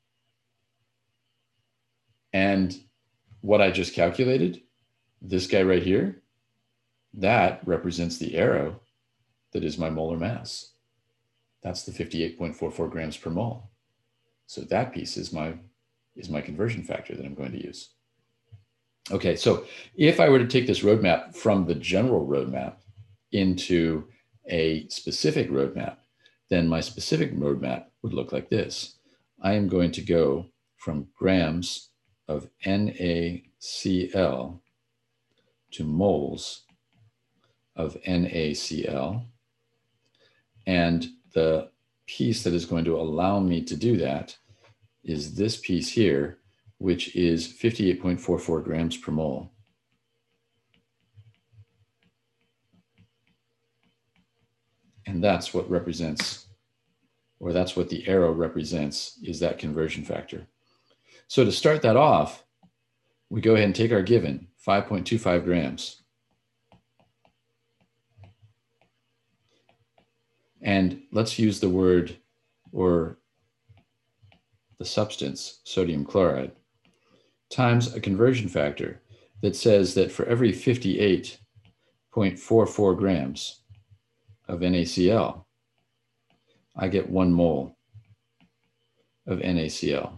And what I just calculated, this guy right here, that represents the arrow that is my molar mass. That's the fifty-eight point four four grams per mole. So that piece is my, is my conversion factor that I'm going to use. Okay, so if I were to take this roadmap from the general roadmap into a specific roadmap, then my specific roadmap would look like this. I am going to go from grams of NaCl to moles of NaCl. And the piece that is going to allow me to do that is this piece here, which is fifty-eight point four four grams per mole. And that's what represents, or that's what the arrow represents, is that conversion factor. So to start that off, we go ahead and take our given, five point two five grams. And let's use the word, or the substance, sodium chloride, times a conversion factor that says that for every fifty-eight point four four grams of NaCl, I get one mole of NaCl.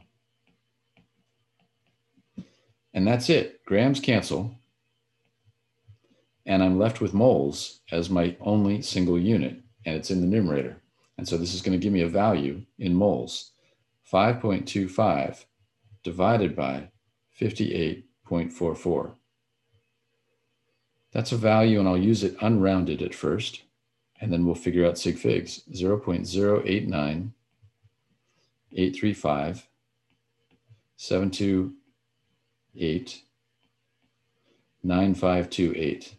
And that's it. Grams cancel. And I'm left with moles as my only single unit. And it's in the numerator. And so this is going to give me a value in moles. five point two five divided by fifty-eight point four four. That's a value, and I'll use it unrounded at first. And then we'll figure out sig figs. zero point zero eight nine eight three five seven two eight nine five two eight.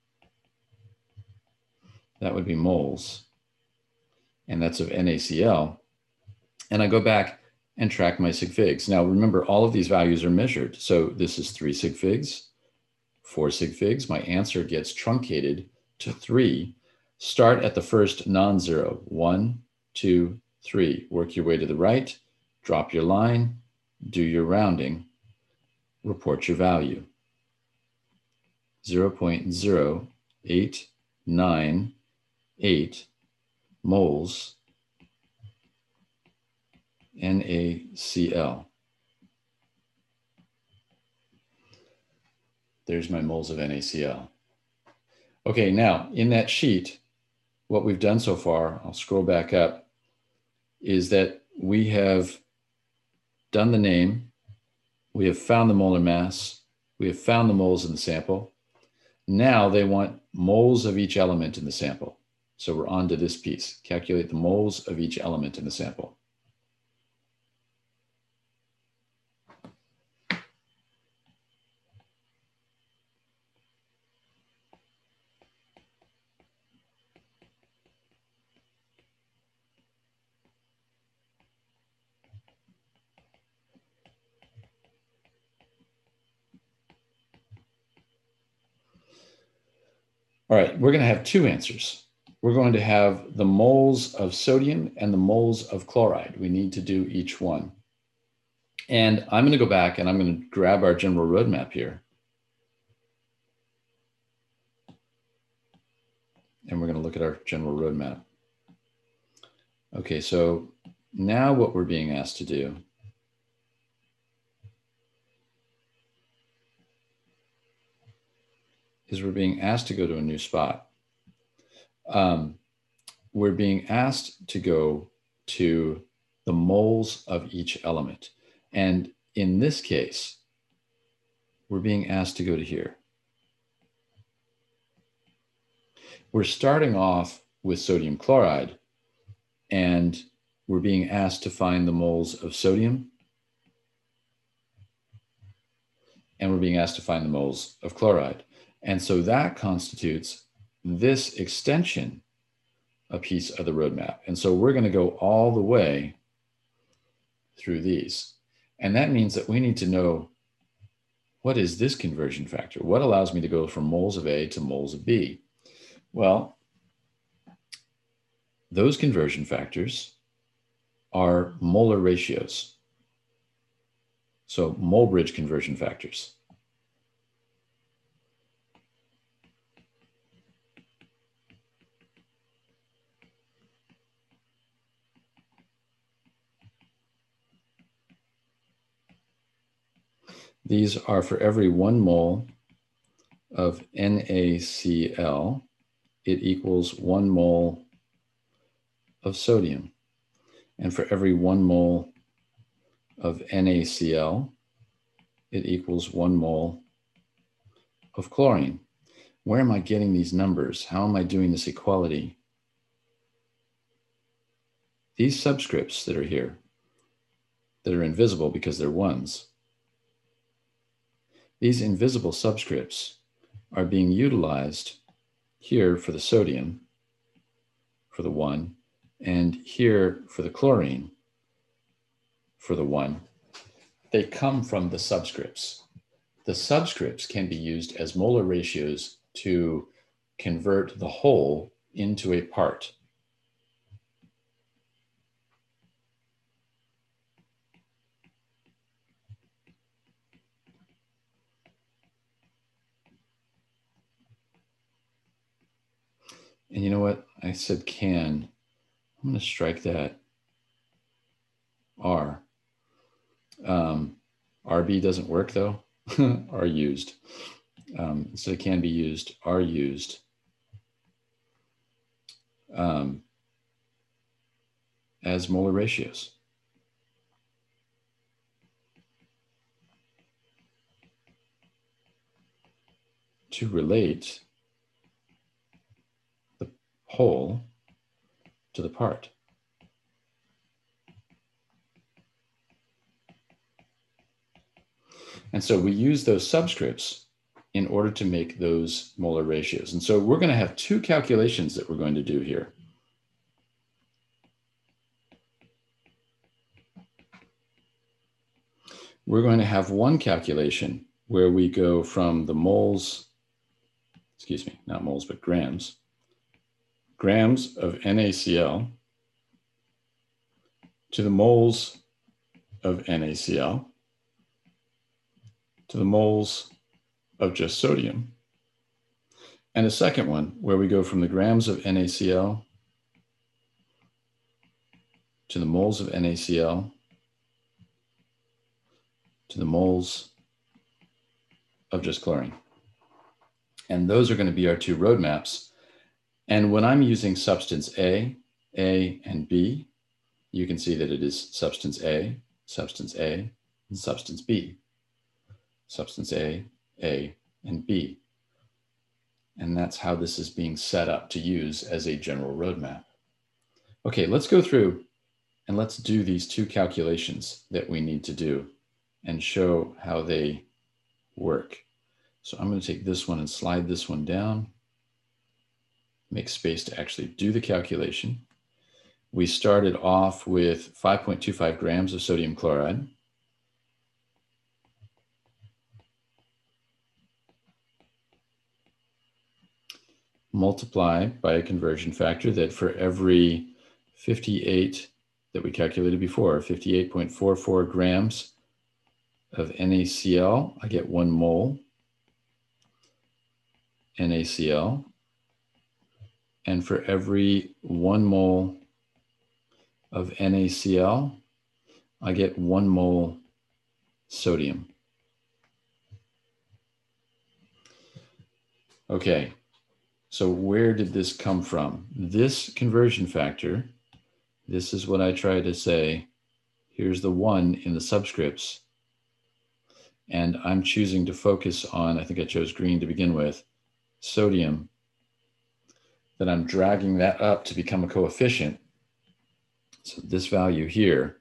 That would be moles. And that's of NaCl. And I go back and track my sig figs. Now remember, all of these values are measured. So this is three sig figs, four sig figs. My answer gets truncated to three. Start at the first non-zero. One, two, three. Work your way to the right, drop your line, do your rounding, report your value. zero point zero eight nine eight moles NaCl. There's my moles of NaCl. Okay, now in that sheet, what we've done so far, I'll scroll back up, is that we have done the name, we have found the molar mass, we have found the moles in the sample. Now they want moles of each element in the sample. So we're on to this piece. Calculate the moles of each element in the sample. All right, we're going to have two answers. We're going to have the moles of sodium and the moles of chloride. We need to do each one. And I'm going to go back and I'm going to grab our general roadmap here. And we're going to look at our general roadmap. Okay, so now what we're being asked to do is we're being asked to go to a new spot. Um, we're being asked to go to the moles of each element. And in this case, we're being asked to go to here. We're starting off with sodium chloride, and we're being asked to find the moles of sodium, and we're being asked to find the moles of chloride. And so that constitutes this extension a piece of the roadmap. And so we're going to go all the way through these. And that means that we need to know, what is this conversion factor? What allows me to go from moles of A to moles of B? Well, those conversion factors are molar ratios. So Mole-Bridge conversion factors. These are for every one mole of NaCl, it equals one mole of sodium. And for every one mole of NaCl, it equals one mole of chlorine. Where am I getting these numbers? How am I doing this equality? These subscripts that are here, that are invisible because they're ones, these invisible subscripts are being utilized here for the sodium, for the one, and here for the chlorine, for the one. They come from the subscripts. The subscripts can be used as molar ratios to convert the whole into a part. And you know what? I said can. I'm going to strike that R. Um, R B doesn't work though. Are used. Um, so it can be used, are used. Um, as molar ratios. To relate the whole to the part. And so we use those subscripts in order to make those molar ratios. And so we're going to have two calculations that we're going to do here. We're going to have one calculation where we go from the moles, excuse me, not moles, but grams, grams of NaCl to the moles of NaCl to the moles of just sodium. And a second one where we go from the grams of NaCl to the moles of NaCl to the moles of just chlorine. And those are going to be our two roadmaps. And when I'm using substance A, A, and B, you can see that it is substance A, substance A, and substance B. Substance A, A, and B. And that's how this is being set up to use as a general roadmap. Okay, let's go through and let's do these two calculations that we need to do and show how they work. So I'm going to take this one and slide this one down, make space to actually do the calculation. We started off with five point two five grams of sodium chloride. Multiply by a conversion factor that for every fifty-eight that we calculated before, fifty-eight point four four grams of NaCl, I get one mole NaCl. And for every one mole of NaCl, I get one mole sodium. Okay, so where did this come from? This conversion factor, this is what I try to say. Here's the one in the subscripts. And I'm choosing to focus on, I think I chose green to begin with, sodium. Then I'm dragging that up to become a coefficient. So this value here,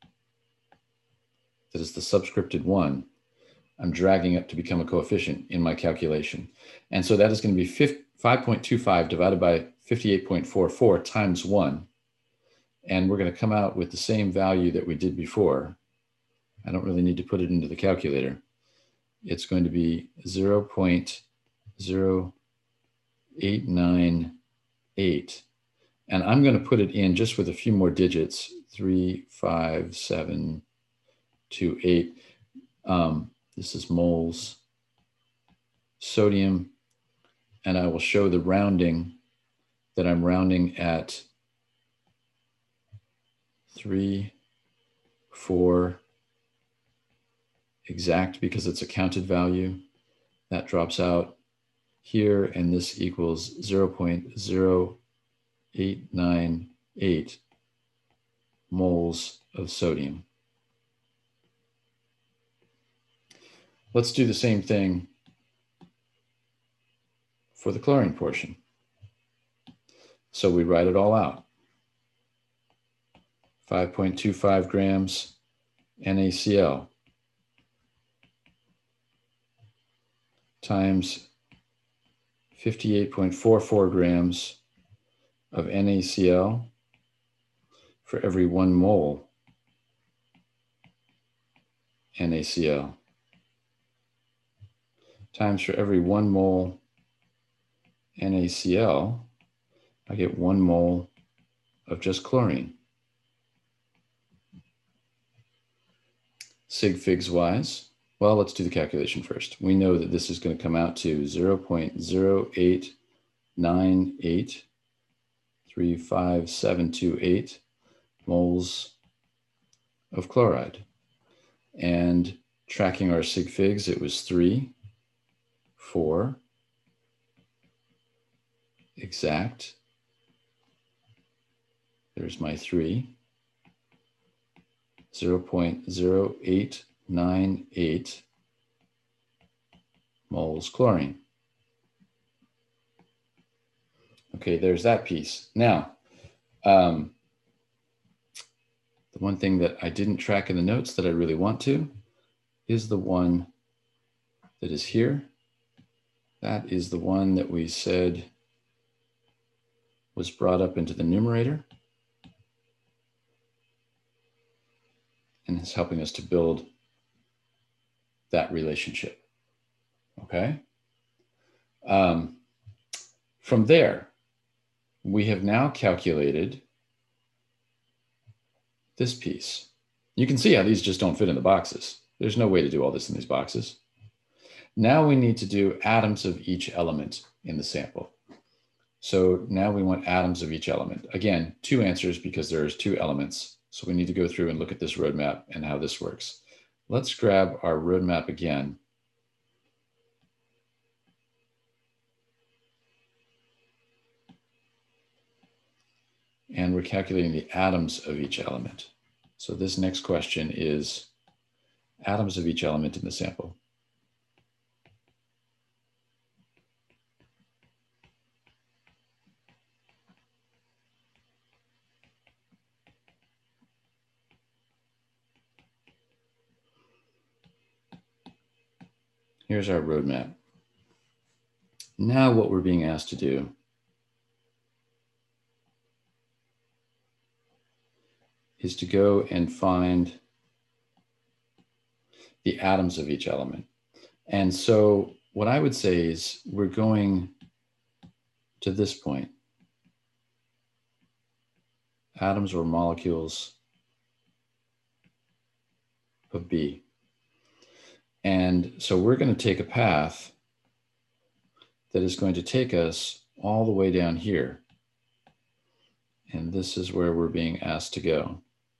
that is the subscripted one, I'm dragging up to become a coefficient in my calculation. And so that is going to be five point two five divided by fifty-eight point four four times one. And we're going to come out with the same value that we did before. I don't really need to put it into the calculator. It's going to be zero point zero eight nine eight. And I'm going to put it in just with a few more digits, three, five, seven, two, eight. Um, this is moles sodium. And I will show the rounding that I'm rounding at three, four, exact because it's a counted value. That drops out here, and this equals zero point zero eight nine eight moles of sodium. Let's do the same thing for the chlorine portion. So we write it all out. five point two five grams NaCl times fifty-eight point four four grams of NaCl for every one mole NaCl times for every one mole NaCl, I get one mole of just chlorine. Sig figs wise, well, let's do the calculation first. We know that this is going to come out to zero point zero eight nine eight three five seven two eight moles of chloride. And tracking our sig figs, it was three, four, exact. There's my three. zero point zero eight nine eight moles chlorine. Okay, there's that piece. Now, um, the one thing that I didn't track in the notes that I really want to is the one that is here. That is the one that we said was brought up into the numerator and is helping us to build that relationship, okay? Um, from there, we have now calculated this piece. You can see how these just don't fit in the boxes. There's no way to do all this in these boxes. Now we need to do atoms of each element in the sample. So now we want atoms of each element. Again, two answers because there's two elements. So we need to go through and look at this roadmap and how this works. Let's grab our roadmap again. And we're calculating the atoms of each element. So this next question is atoms of each element in the sample. Here's our roadmap. Now what we're being asked to do is to go and find the atoms of each element. And so what I would say is we're going to this point. Atoms or molecules of B. And so we're going to take a path that is going to take us all the way down here. And this is where we're being asked to go.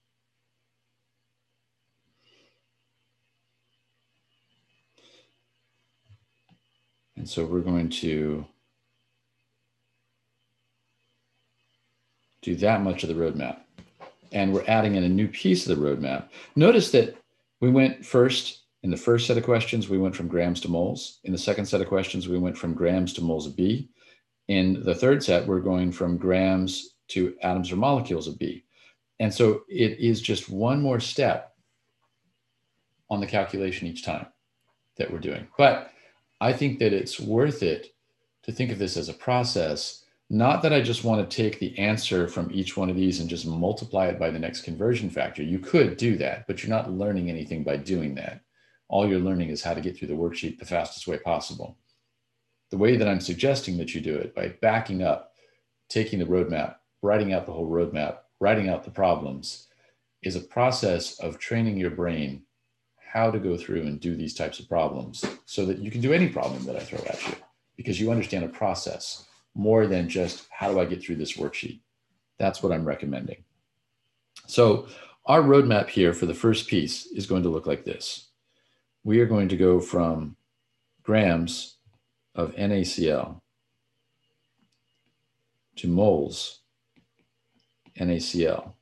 And so we're going to do that much of the roadmap. And we're adding in a new piece of the roadmap. Notice that we went first, in the first set of questions, we went from grams to moles. In the second set of questions, we went from grams to moles of B. In the third set, we're going from grams to atoms or molecules of B. And so it is just one more step on the calculation each time that we're doing. But I think that it's worth it to think of this as a process. Not that I just want to take the answer from each one of these and just multiply it by the next conversion factor. You could do that, but you're not learning anything by doing that. All you're learning is how to get through the worksheet the fastest way possible. The way that I'm suggesting that you do it, by backing up, taking the roadmap, writing out the whole roadmap, writing out the problems, is a process of training your brain how to go through and do these types of problems so that you can do any problem that I throw at you, because you understand a process more than just how do I get through this worksheet. That's what I'm recommending. So our roadmap here for the first piece is going to look like this. We are going to go from grams of NaCl to moles NaCl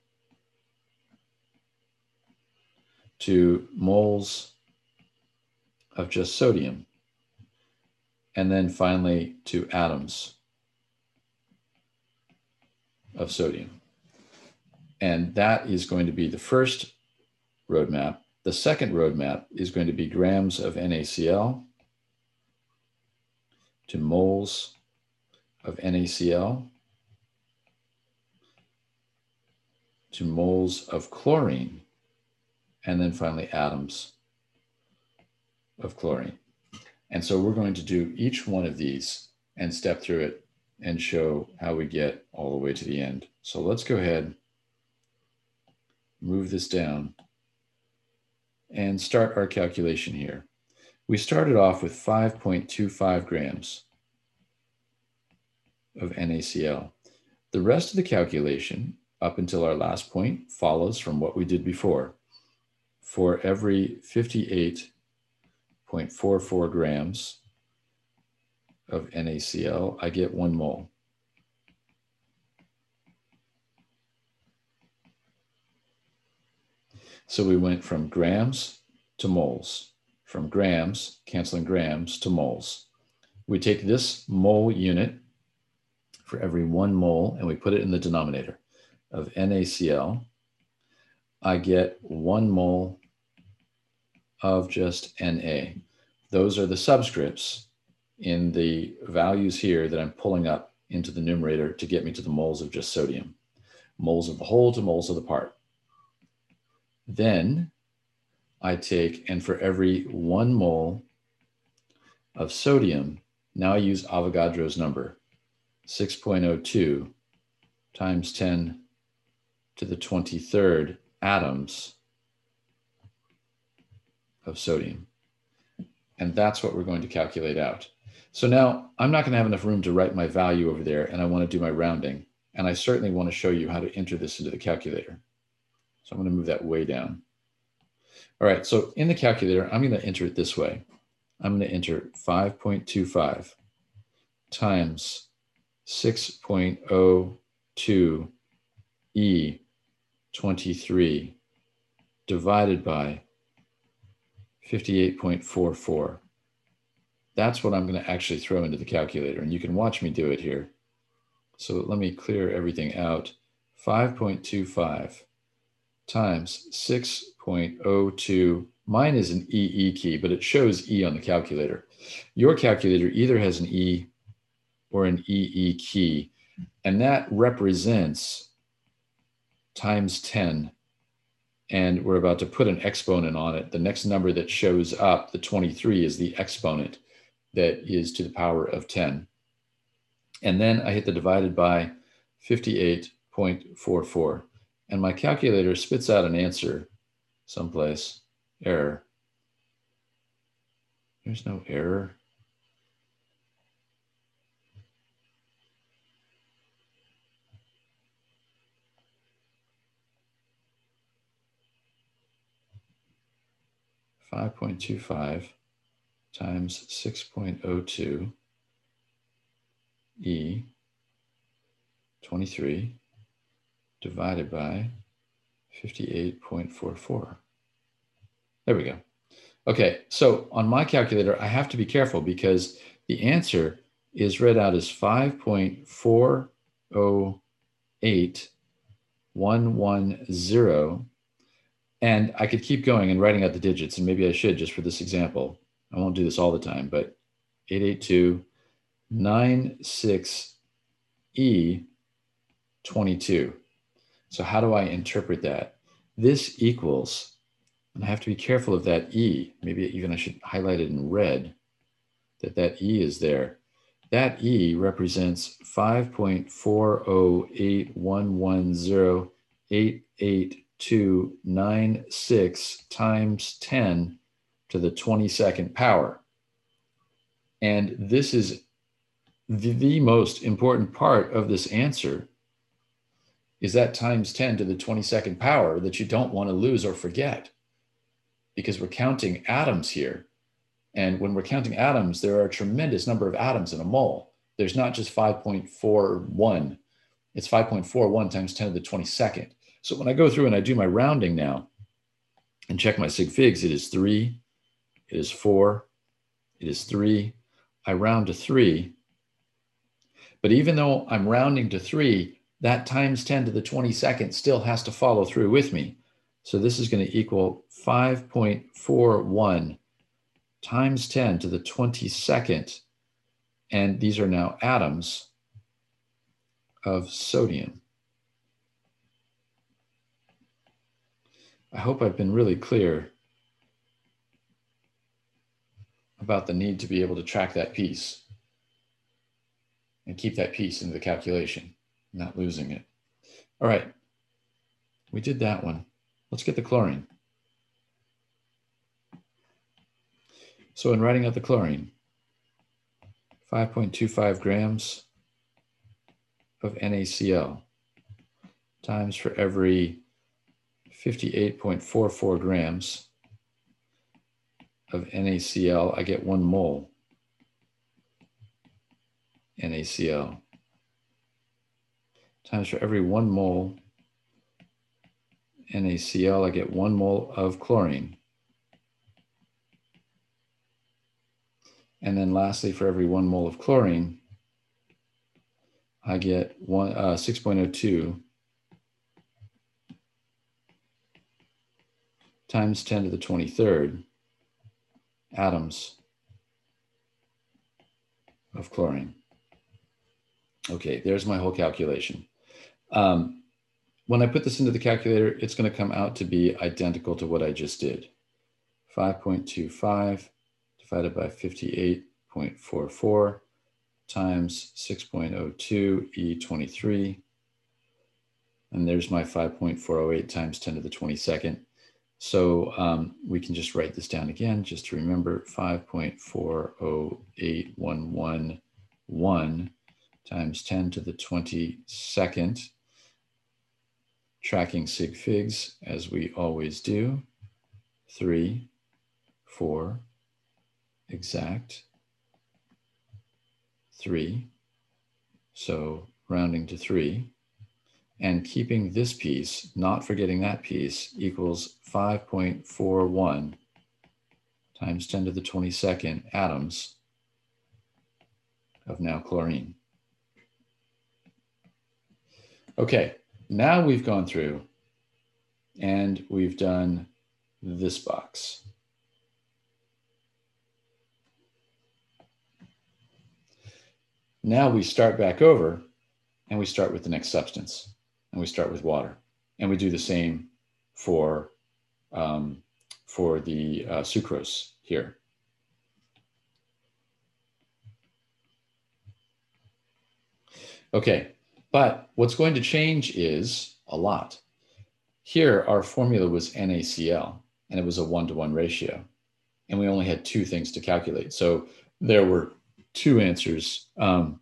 to moles of just sodium, and then finally to atoms of sodium. And that is going to be the first roadmap. The second roadmap is going to be grams of NaCl to moles of NaCl to moles of chlorine, and then finally atoms of chlorine. And so we're going to do each one of these and step through it and show how we get all the way to the end. So let's go ahead, move this down, and start our calculation here. We started off with five point two five grams of NaCl. The rest of the calculation, up until our last point, follows from what we did before. For every fifty-eight point four four grams of NaCl, I get one mole. So we went from grams to moles, from grams, canceling grams, to moles. We take this mole unit for every one mole and we put it in the denominator of NaCl. I get one mole of just Na. Those are the subscripts in the values here that I'm pulling up into the numerator to get me to the moles of just sodium. Moles of the whole to moles of the part. Then I take, and for every one mole of sodium, now I use Avogadro's number, six point zero two times ten to the twenty-third atoms of sodium. And that's what we're going to calculate out. So now I'm not going to have enough room to write my value over there, and I want to do my rounding. And I certainly want to show you how to enter this into the calculator. So I'm going to move that way down. All right, so in the calculator, I'm going to enter it this way. I'm going to enter five point two five times six point zero two E twenty-three divided by fifty-eight point four four. That's what I'm going to actually throw into the calculator, and you can watch me do it here. So let me clear everything out. five point two five times six point zero two. Mine is an E E key, but it shows E on the calculator. Your calculator either has an E or an E E key, and that represents times ten. And we're about to put an exponent on it. The next number that shows up, the twenty-three, is the exponent that is to the power of ten. And then I hit the divided by fifty-eight point four four. And my calculator spits out an answer someplace, error, There's no error. five point two five times six point zero two E twenty-three divided by fifty-eight point four four. There we go. Okay, so on my calculator, I have to be careful because the answer is read out as five point four zero eight one one zero. And I could keep going and writing out the digits, and maybe I should just for this example. I won't do this all the time, but eight eight two nine six E twenty-two. So how do I interpret that? This equals, and I have to be careful of that E. Maybe even I should highlight it in red, that that E is there. That E represents five point four zero eight one one zero eight eight two nine six times ten to the twenty-second power. And this is the, the most important part of this answer, is that times ten to the twenty-second power that you don't want to lose or forget, because we're counting atoms here. And when we're counting atoms, there are a tremendous number of atoms in a mole. There's not just five point four one, it's five point four one times ten to the twenty-second. So when I go through and I do my rounding now and check my sig figs, it is three, it is four, it is three. I round to three. But even though I'm rounding to three, that times ten to the twenty-second still has to follow through with me. So this is going to equal five point four one times ten to the twenty-second. And these are now atoms of sodium. I hope I've been really clear about the need to be able to track that piece and keep that piece in the calculation, not losing it. All right, we did that one. Let's get the chlorine. So in writing out the chlorine, five point two five grams of NaCl times for every fifty-eight point four four grams of NaCl, I get one mole NaCl. Times for every one mole NaCl, I get one mole of chlorine. And then lastly, for every one mole of chlorine, I get one, uh, six point zero two times ten to the twenty-third atoms of chlorine. Okay, there's my whole calculation. Um, when I put this into the calculator, it's going to come out to be identical to what I just did. five point two five divided by fifty-eight point four four times six point zero two E twenty-three. And there's my five point four zero eight times ten to the twenty-second. So um, we can just write this down again, just to remember five point four zero eight one one one times ten to the twenty-second, tracking sig figs as we always do, three, four, exact, three, so rounding to three, and keeping this piece, not forgetting that piece, equals five point four one times ten to the twenty-second atoms of now chlorine. Okay, now we've gone through and we've done this box. Now we start back over and we start with the next substance. And we start with water. And we do the same for, um, for the uh, sucrose here. Okay, but what's going to change is a lot. Here, our formula was NaCl, and it was a one-to-one ratio. and we only had two things to calculate. So there were two answers, um,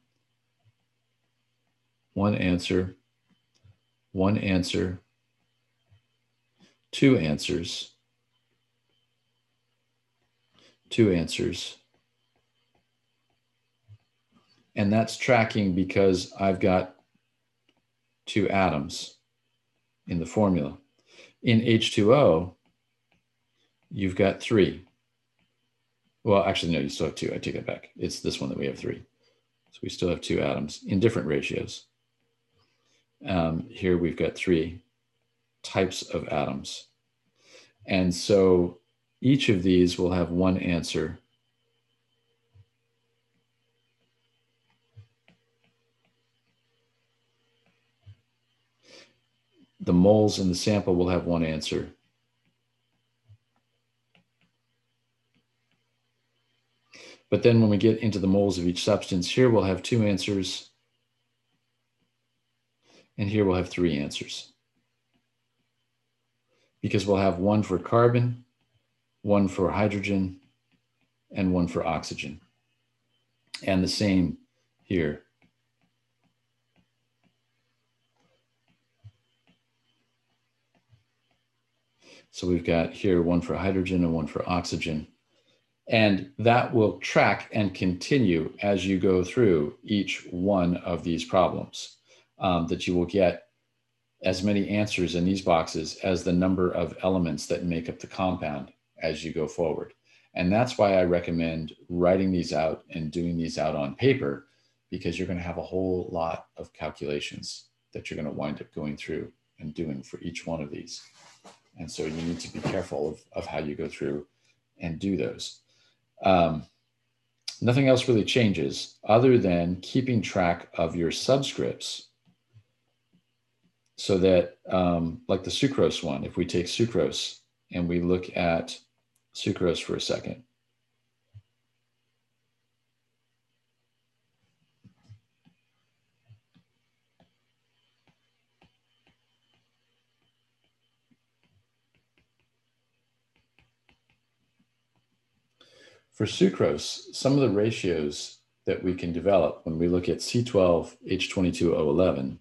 one answer, one answer, two answers, two answers. And that's tracking because I've got two atoms in the formula. In H two O, you've got three. Well, actually, no, you still have two. I take that back. It's this one that we have three. So we still have two atoms in different ratios. Um, here we've got three types of atoms. And so each of these will have one answer. The moles in the sample will have one answer. But then when we get into the moles of each substance, here we'll have two answers. And here we'll have three answers. Because we'll have one for carbon, one for hydrogen, and one for oxygen. And the same here. So we've got here one for hydrogen and one for oxygen. And that will track and continue as you go through each one of these problems, um, that you will get as many answers in these boxes as the number of elements that make up the compound as you go forward. And that's why I recommend writing these out and doing these out on paper, because you're going to have a whole lot of calculations that you're going to wind up going through and doing for each one of these. And so you need to be careful of, of how you go through and do those. Um, nothing else really changes other than keeping track of your subscripts, so that um, like the sucrose one, if we take sucrose and we look at sucrose for a second. For sucrose, some of the ratios that we can develop when we look at C twelve H twenty-two O eleven,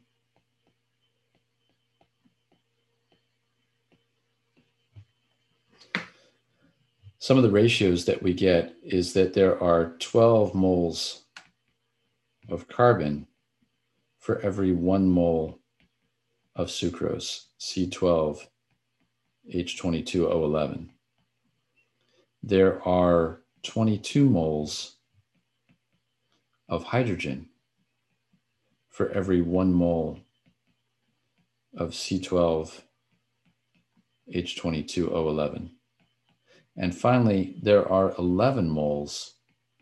some of the ratios that we get is that there are twelve moles of carbon for every one mole of sucrose, C twelve H twenty-two O eleven. There are twenty-two moles of hydrogen for every one mole of C twelve H twenty-two O eleven. And finally, there are eleven moles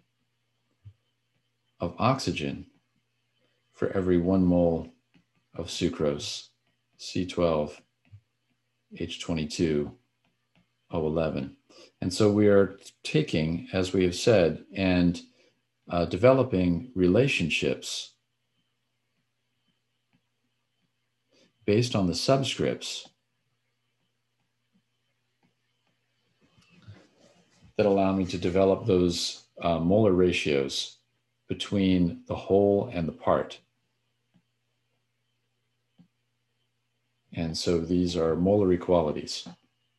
of oxygen for every one mole of sucrose, C twelve H twenty-two O eleven. And so we are taking, as we have said, and uh, developing relationships based on the subscripts that allow me to develop those uh, molar ratios between the whole and the part. And so these are molar equalities.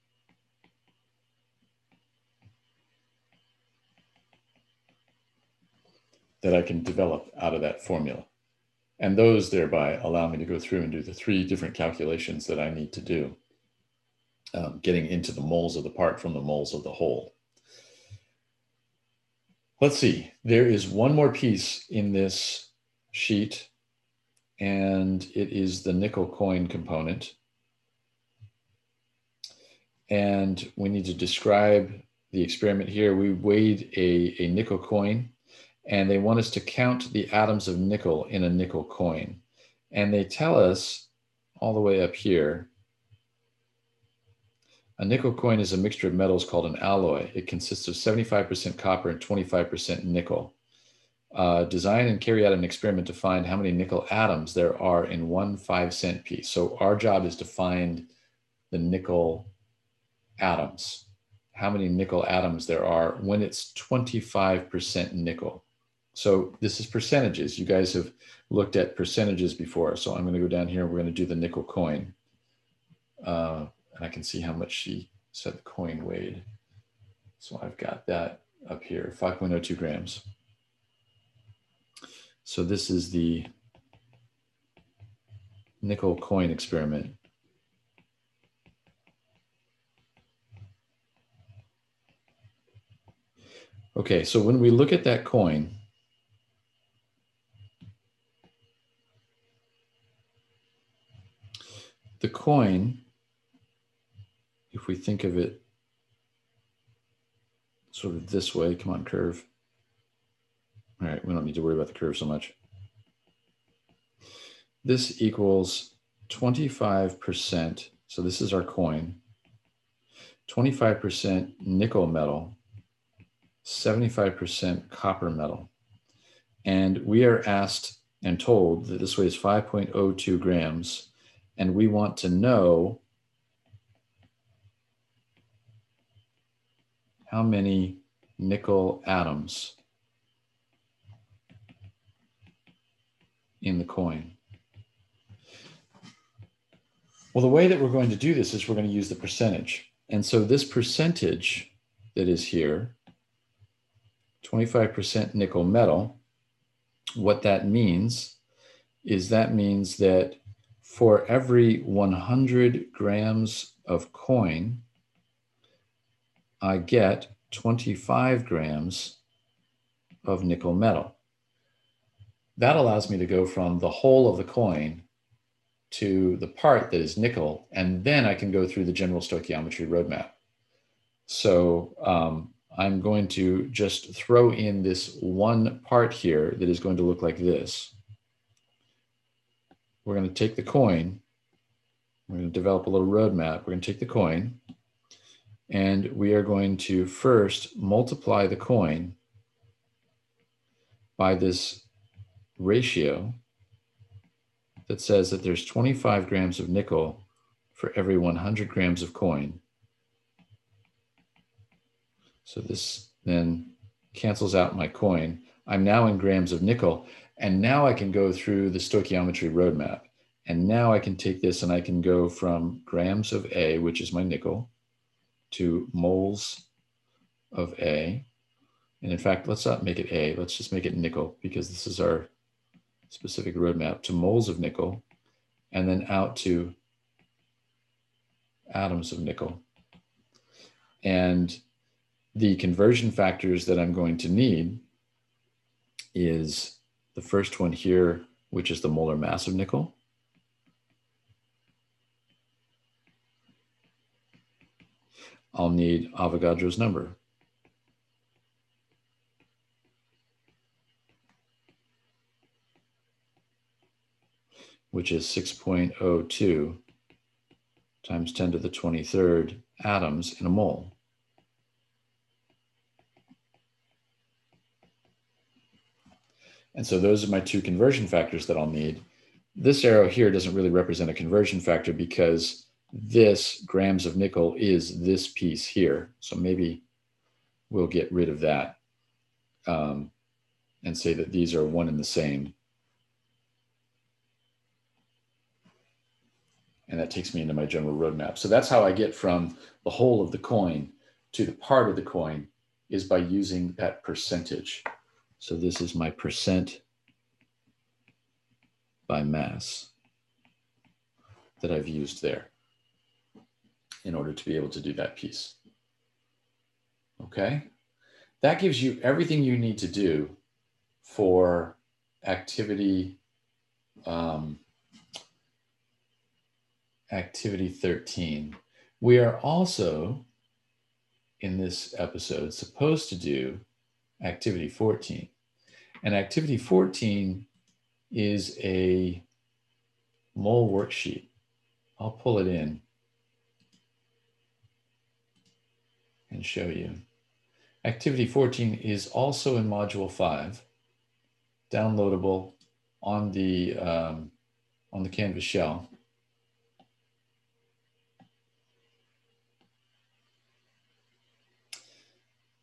That I can develop out of that formula. And those thereby allow me to go through and do the three different calculations that I need to do, um, getting into the moles of the part from the moles of the whole. Let's see, there is one more piece in this sheet, and it is the nickel coin component. And we need to describe the experiment here. We weighed a, a nickel coin, and they want us to count the atoms of nickel in a nickel coin. And they tell us all the way up here, a nickel coin is a mixture of metals called an alloy. It consists of seventy-five percent copper and twenty-five percent nickel. Uh, design and carry out an experiment to find how many nickel atoms there are in one five cent piece. So our job is to find the nickel atoms. how many nickel atoms there are when it's twenty-five percent nickel. So this is percentages. You guys have looked at percentages before. So I'm going to go down here. We're going to do the nickel coin. Uh, and I can see how much she said the coin weighed. So I've got that up here, five point zero two grams. So this is the nickel coin experiment. Okay, so when we look at that coin, the coin, if we think of it sort of this way, come on, curve. All right, we don't need to worry about the curve so much. This equals twenty-five percent, so this is our coin, twenty-five percent nickel metal, seventy-five percent copper metal. And we are asked and told that this weighs five point zero two grams, and we want to know how many nickel atoms in the coin. Well, the way that we're going to do this is we're going to use the percentage. And so this percentage that is here, twenty-five percent nickel metal, what that means is that means that for every one hundred grams of coin, I get twenty-five grams of nickel metal. That allows me to go from the whole of the coin to the part that is nickel, and then I can go through the general stoichiometry roadmap. So um, I'm going to just throw in this one part here that is going to look like this. We're going to take the coin, we're going to develop a little roadmap. We're going to take the coin, and we are going to first multiply the coin by this ratio that says that there's twenty-five grams of nickel for every one hundred grams of coin. So this then cancels out my coin. I'm now in grams of nickel, and now I can go through the stoichiometry roadmap. And now I can take this and I can go from grams of A, which is my nickel, to moles of A. And in fact, let's not make it A, let's just make it nickel, because this is our specific roadmap, to moles of nickel, and then out to atoms of nickel. And the conversion factors that I'm going to need is the first one here, which is the molar mass of nickel. I'll need Avogadro's number. Which is six point zero two times ten to the twenty-third atoms in a mole. And so those are my two conversion factors that I'll need. This arrow here doesn't really represent a conversion factor because this grams of nickel is this piece here. So maybe we'll get rid of that um, and say that these are one and the same. And that takes me into my general roadmap. So that's how I get from the whole of the coin to the part of the coin, is by using that percentage. So this is my percent by mass that I've used there in order to be able to do that piece. Okay? That gives you everything you need to do for activity um, activity thirteen. We are also, in this episode, supposed to do activity fourteen. And activity fourteen is a mole worksheet. I'll pull it in and show you. Activity fourteen is also in module five, downloadable on the, um, on the Canvas shell.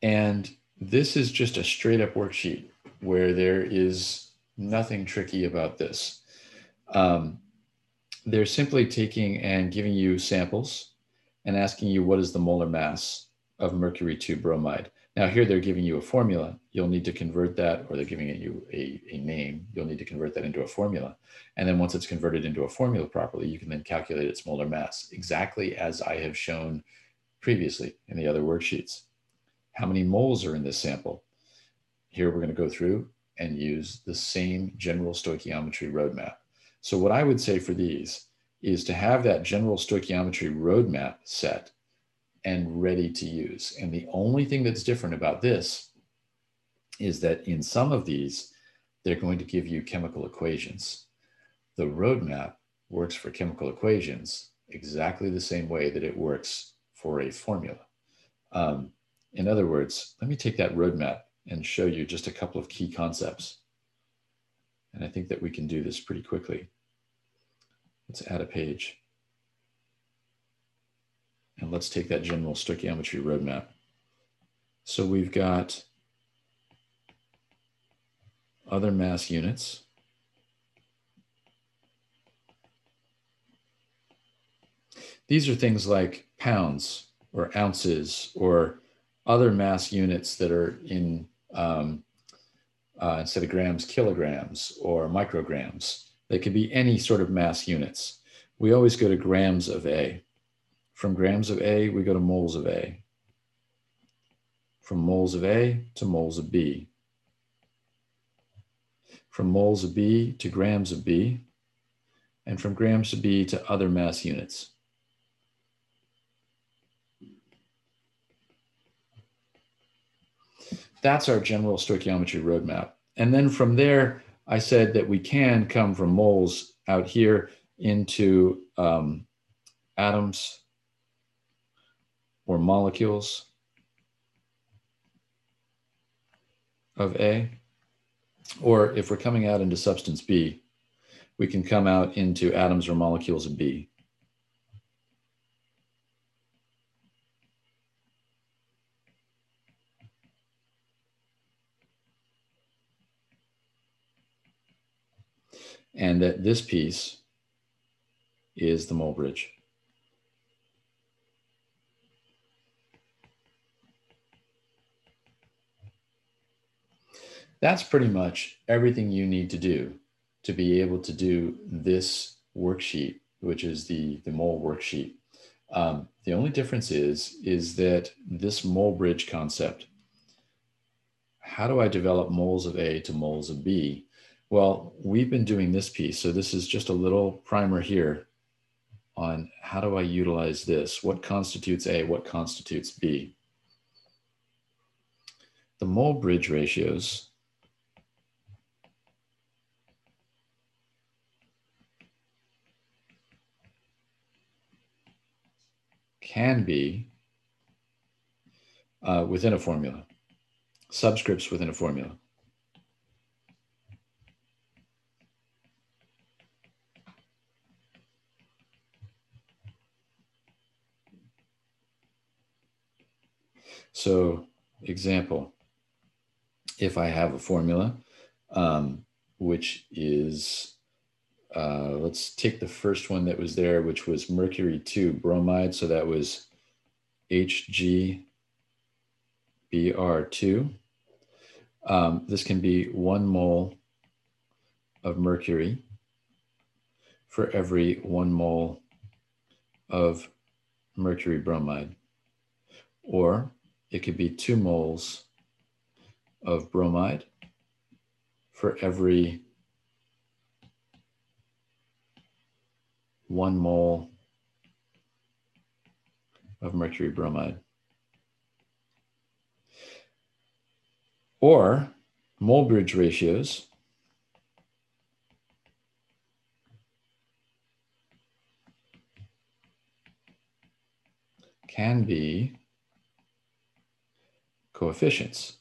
And this is just a straight up worksheet where there is nothing tricky about this. Um, they're simply taking and giving you samples and asking you what is the molar mass of mercury two bromide. Now here they're giving you a formula. You'll need to convert that, or they're giving you a, a name. You'll need to convert that into a formula. And then once it's converted into a formula properly, you can then calculate its molar mass, exactly as I have shown previously in the other worksheets. How many moles are in this sample? Here we're going to go through and use the same general stoichiometry roadmap. So what I would say for these is to have that general stoichiometry roadmap set and ready to use. And the only thing that's different about this is that in some of these, they're going to give you chemical equations. The roadmap works for chemical equations exactly the same way that it works for a formula. Um, in other words, let me take that roadmap and show you just a couple of key concepts. And I think that we can do this pretty quickly. Let's add a page. And let's take that general stoichiometry roadmap. So we've got other mass units. These are things like pounds or ounces or other mass units that are in, um, uh, instead of grams, kilograms or micrograms. They could be any sort of mass units. We always go to grams of A. From grams of A, we go to moles of A. From moles of A to moles of B. From moles of B to grams of B. And from grams of B to other mass units. That's our general stoichiometry roadmap. And then from there, I said that we can come from moles out here into um, atoms or molecules of A. Or if we're coming out into substance B, we can come out into atoms or molecules of B. And that this piece is the mole bridge. That's pretty much everything you need to do to be able to do this worksheet, which is the, the mole worksheet. Um, the only difference is, is that this mole bridge concept, how do I develop moles of A to moles of B? Well, we've been doing this piece. So this is just a little primer here on how do I utilize this? What constitutes A? What constitutes B? The mole bridge ratios can be uh, within a formula, subscripts within a formula. So example, if I have a formula, um, which is, uh, let's take the first one that was there, which was mercury two bromide. So that was H G B R two. Um, this can be one mole of mercury for every one mole of mercury bromide. Or it could be two moles of bromide for every one mole of mercury bromide. Or mole bridge ratios can be coefficients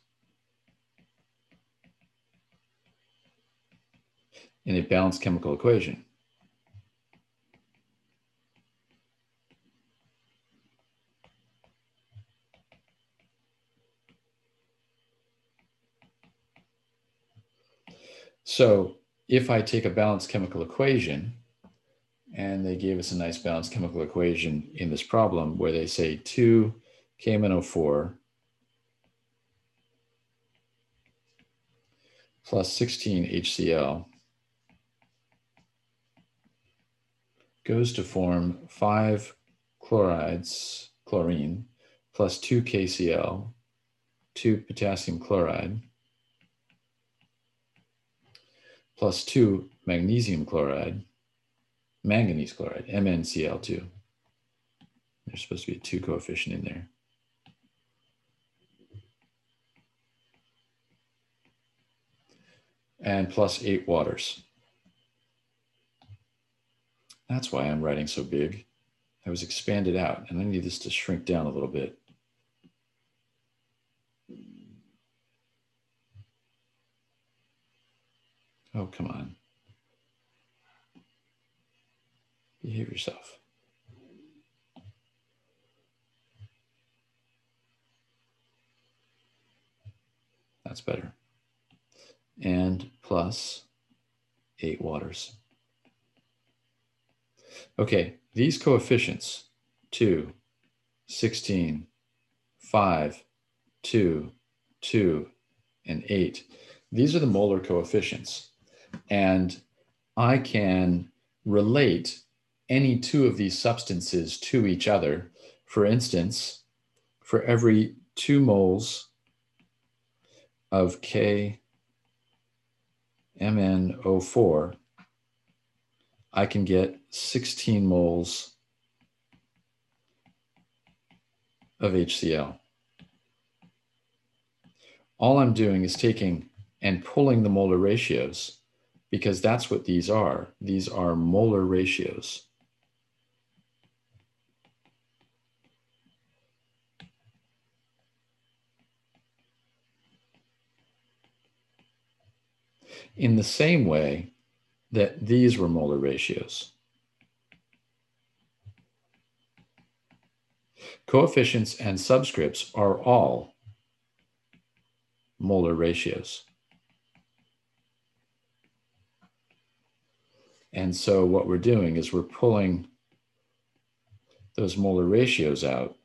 in a balanced chemical equation. So if I take a balanced chemical equation, and they gave us a nice balanced chemical equation in this problem where they say two K M N O four plus sixteen H C l goes to form five chlorides, chlorine, plus two K C l, two potassium chloride, plus two magnesium chloride, manganese chloride, M n C l two. There's supposed to be a two coefficient in there. And plus eight waters. That's why I'm writing so big. I was expanded out, and I need this to shrink down a little bit. Oh, come on. Behave yourself. That's better. And plus eight waters. Okay, these coefficients, two, sixteen, five, two, two, and eight, these are the molar coefficients. And I can relate any two of these substances to each other. For instance, for every two moles of K M n O four, I can get sixteen moles of H C l. All I'm doing is taking and pulling the molar ratios, because that's what these are. These are molar ratios. In the same way that these were molar ratios. Coefficients and subscripts are all molar ratios. And so what we're doing is we're pulling those molar ratios out,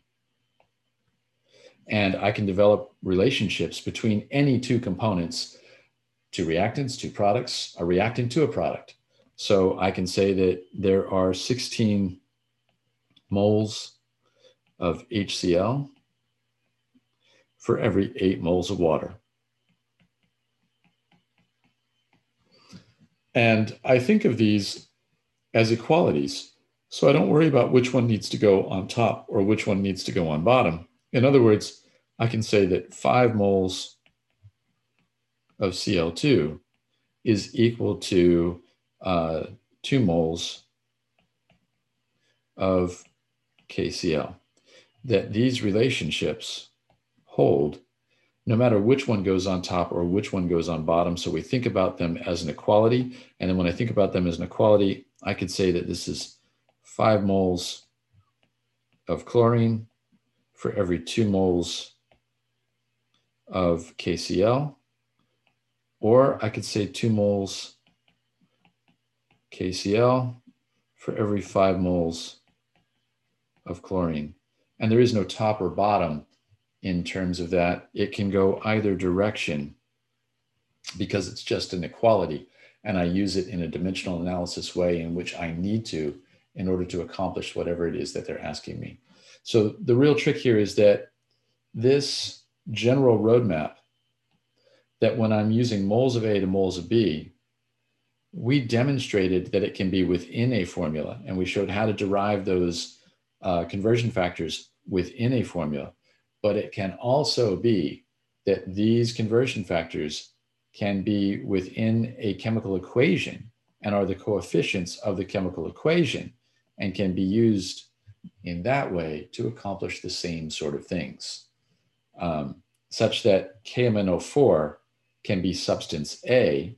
and I can develop relationships between any two components, two reactants, two products, a reactant to a product. So I can say that there are sixteen moles of H C l for every eight moles of water. And I think of these as equalities, so I don't worry about which one needs to go on top or which one needs to go on bottom. In other words, I can say that five moles of C l two is equal to uh, two moles of K C l. That these relationships hold no matter which one goes on top or which one goes on bottom. So we think about them as an equality. And then when I think about them as an equality, I could say that this is five moles of chlorine for every two moles of K C l. Or I could say two moles K C l for every five moles of chlorine. And there is no top or bottom in terms of that. It can go either direction because it's just an equality. And I use it in a dimensional analysis way in which I need to in order to accomplish whatever it is that they're asking me. So the real trick here is that this general roadmap, that when I'm using moles of A to moles of B, we demonstrated that it can be within a formula, and we showed how to derive those uh, conversion factors within a formula. But it can also be that these conversion factors can be within a chemical equation and are the coefficients of the chemical equation and can be used in that way to accomplish the same sort of things, um, such that K M n O four can be substance A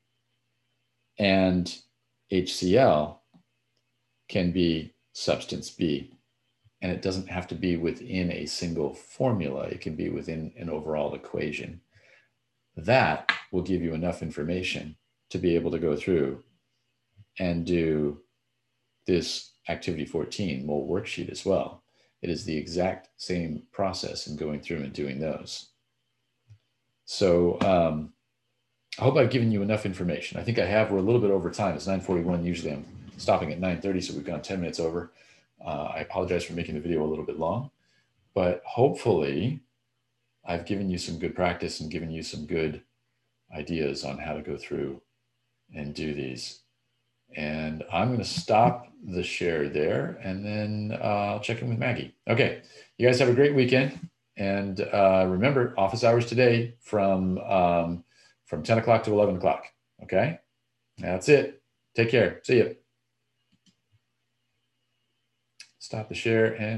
and H C l can be substance B. And it doesn't have to be within a single formula. It can be within an overall equation. That will give you enough information to be able to go through and do this activity fourteen mole worksheet as well. It is the exact same process in going through and doing those. So um, I hope I've given you enough information. I think I have. We're a little bit over time. It's nine forty-one. Usually I'm stopping at nine thirty, so we've gone ten minutes over. Uh, I apologize for making the video a little bit long, but hopefully I've given you some good practice and given you some good ideas on how to go through and do these. And I'm going to stop the share there, and then uh, I'll check in with Maggie. Okay, you guys have a great weekend. And uh, remember, office hours today from, um, from ten o'clock to eleven o'clock. Okay, that's it. Take care. See you. Stop the share and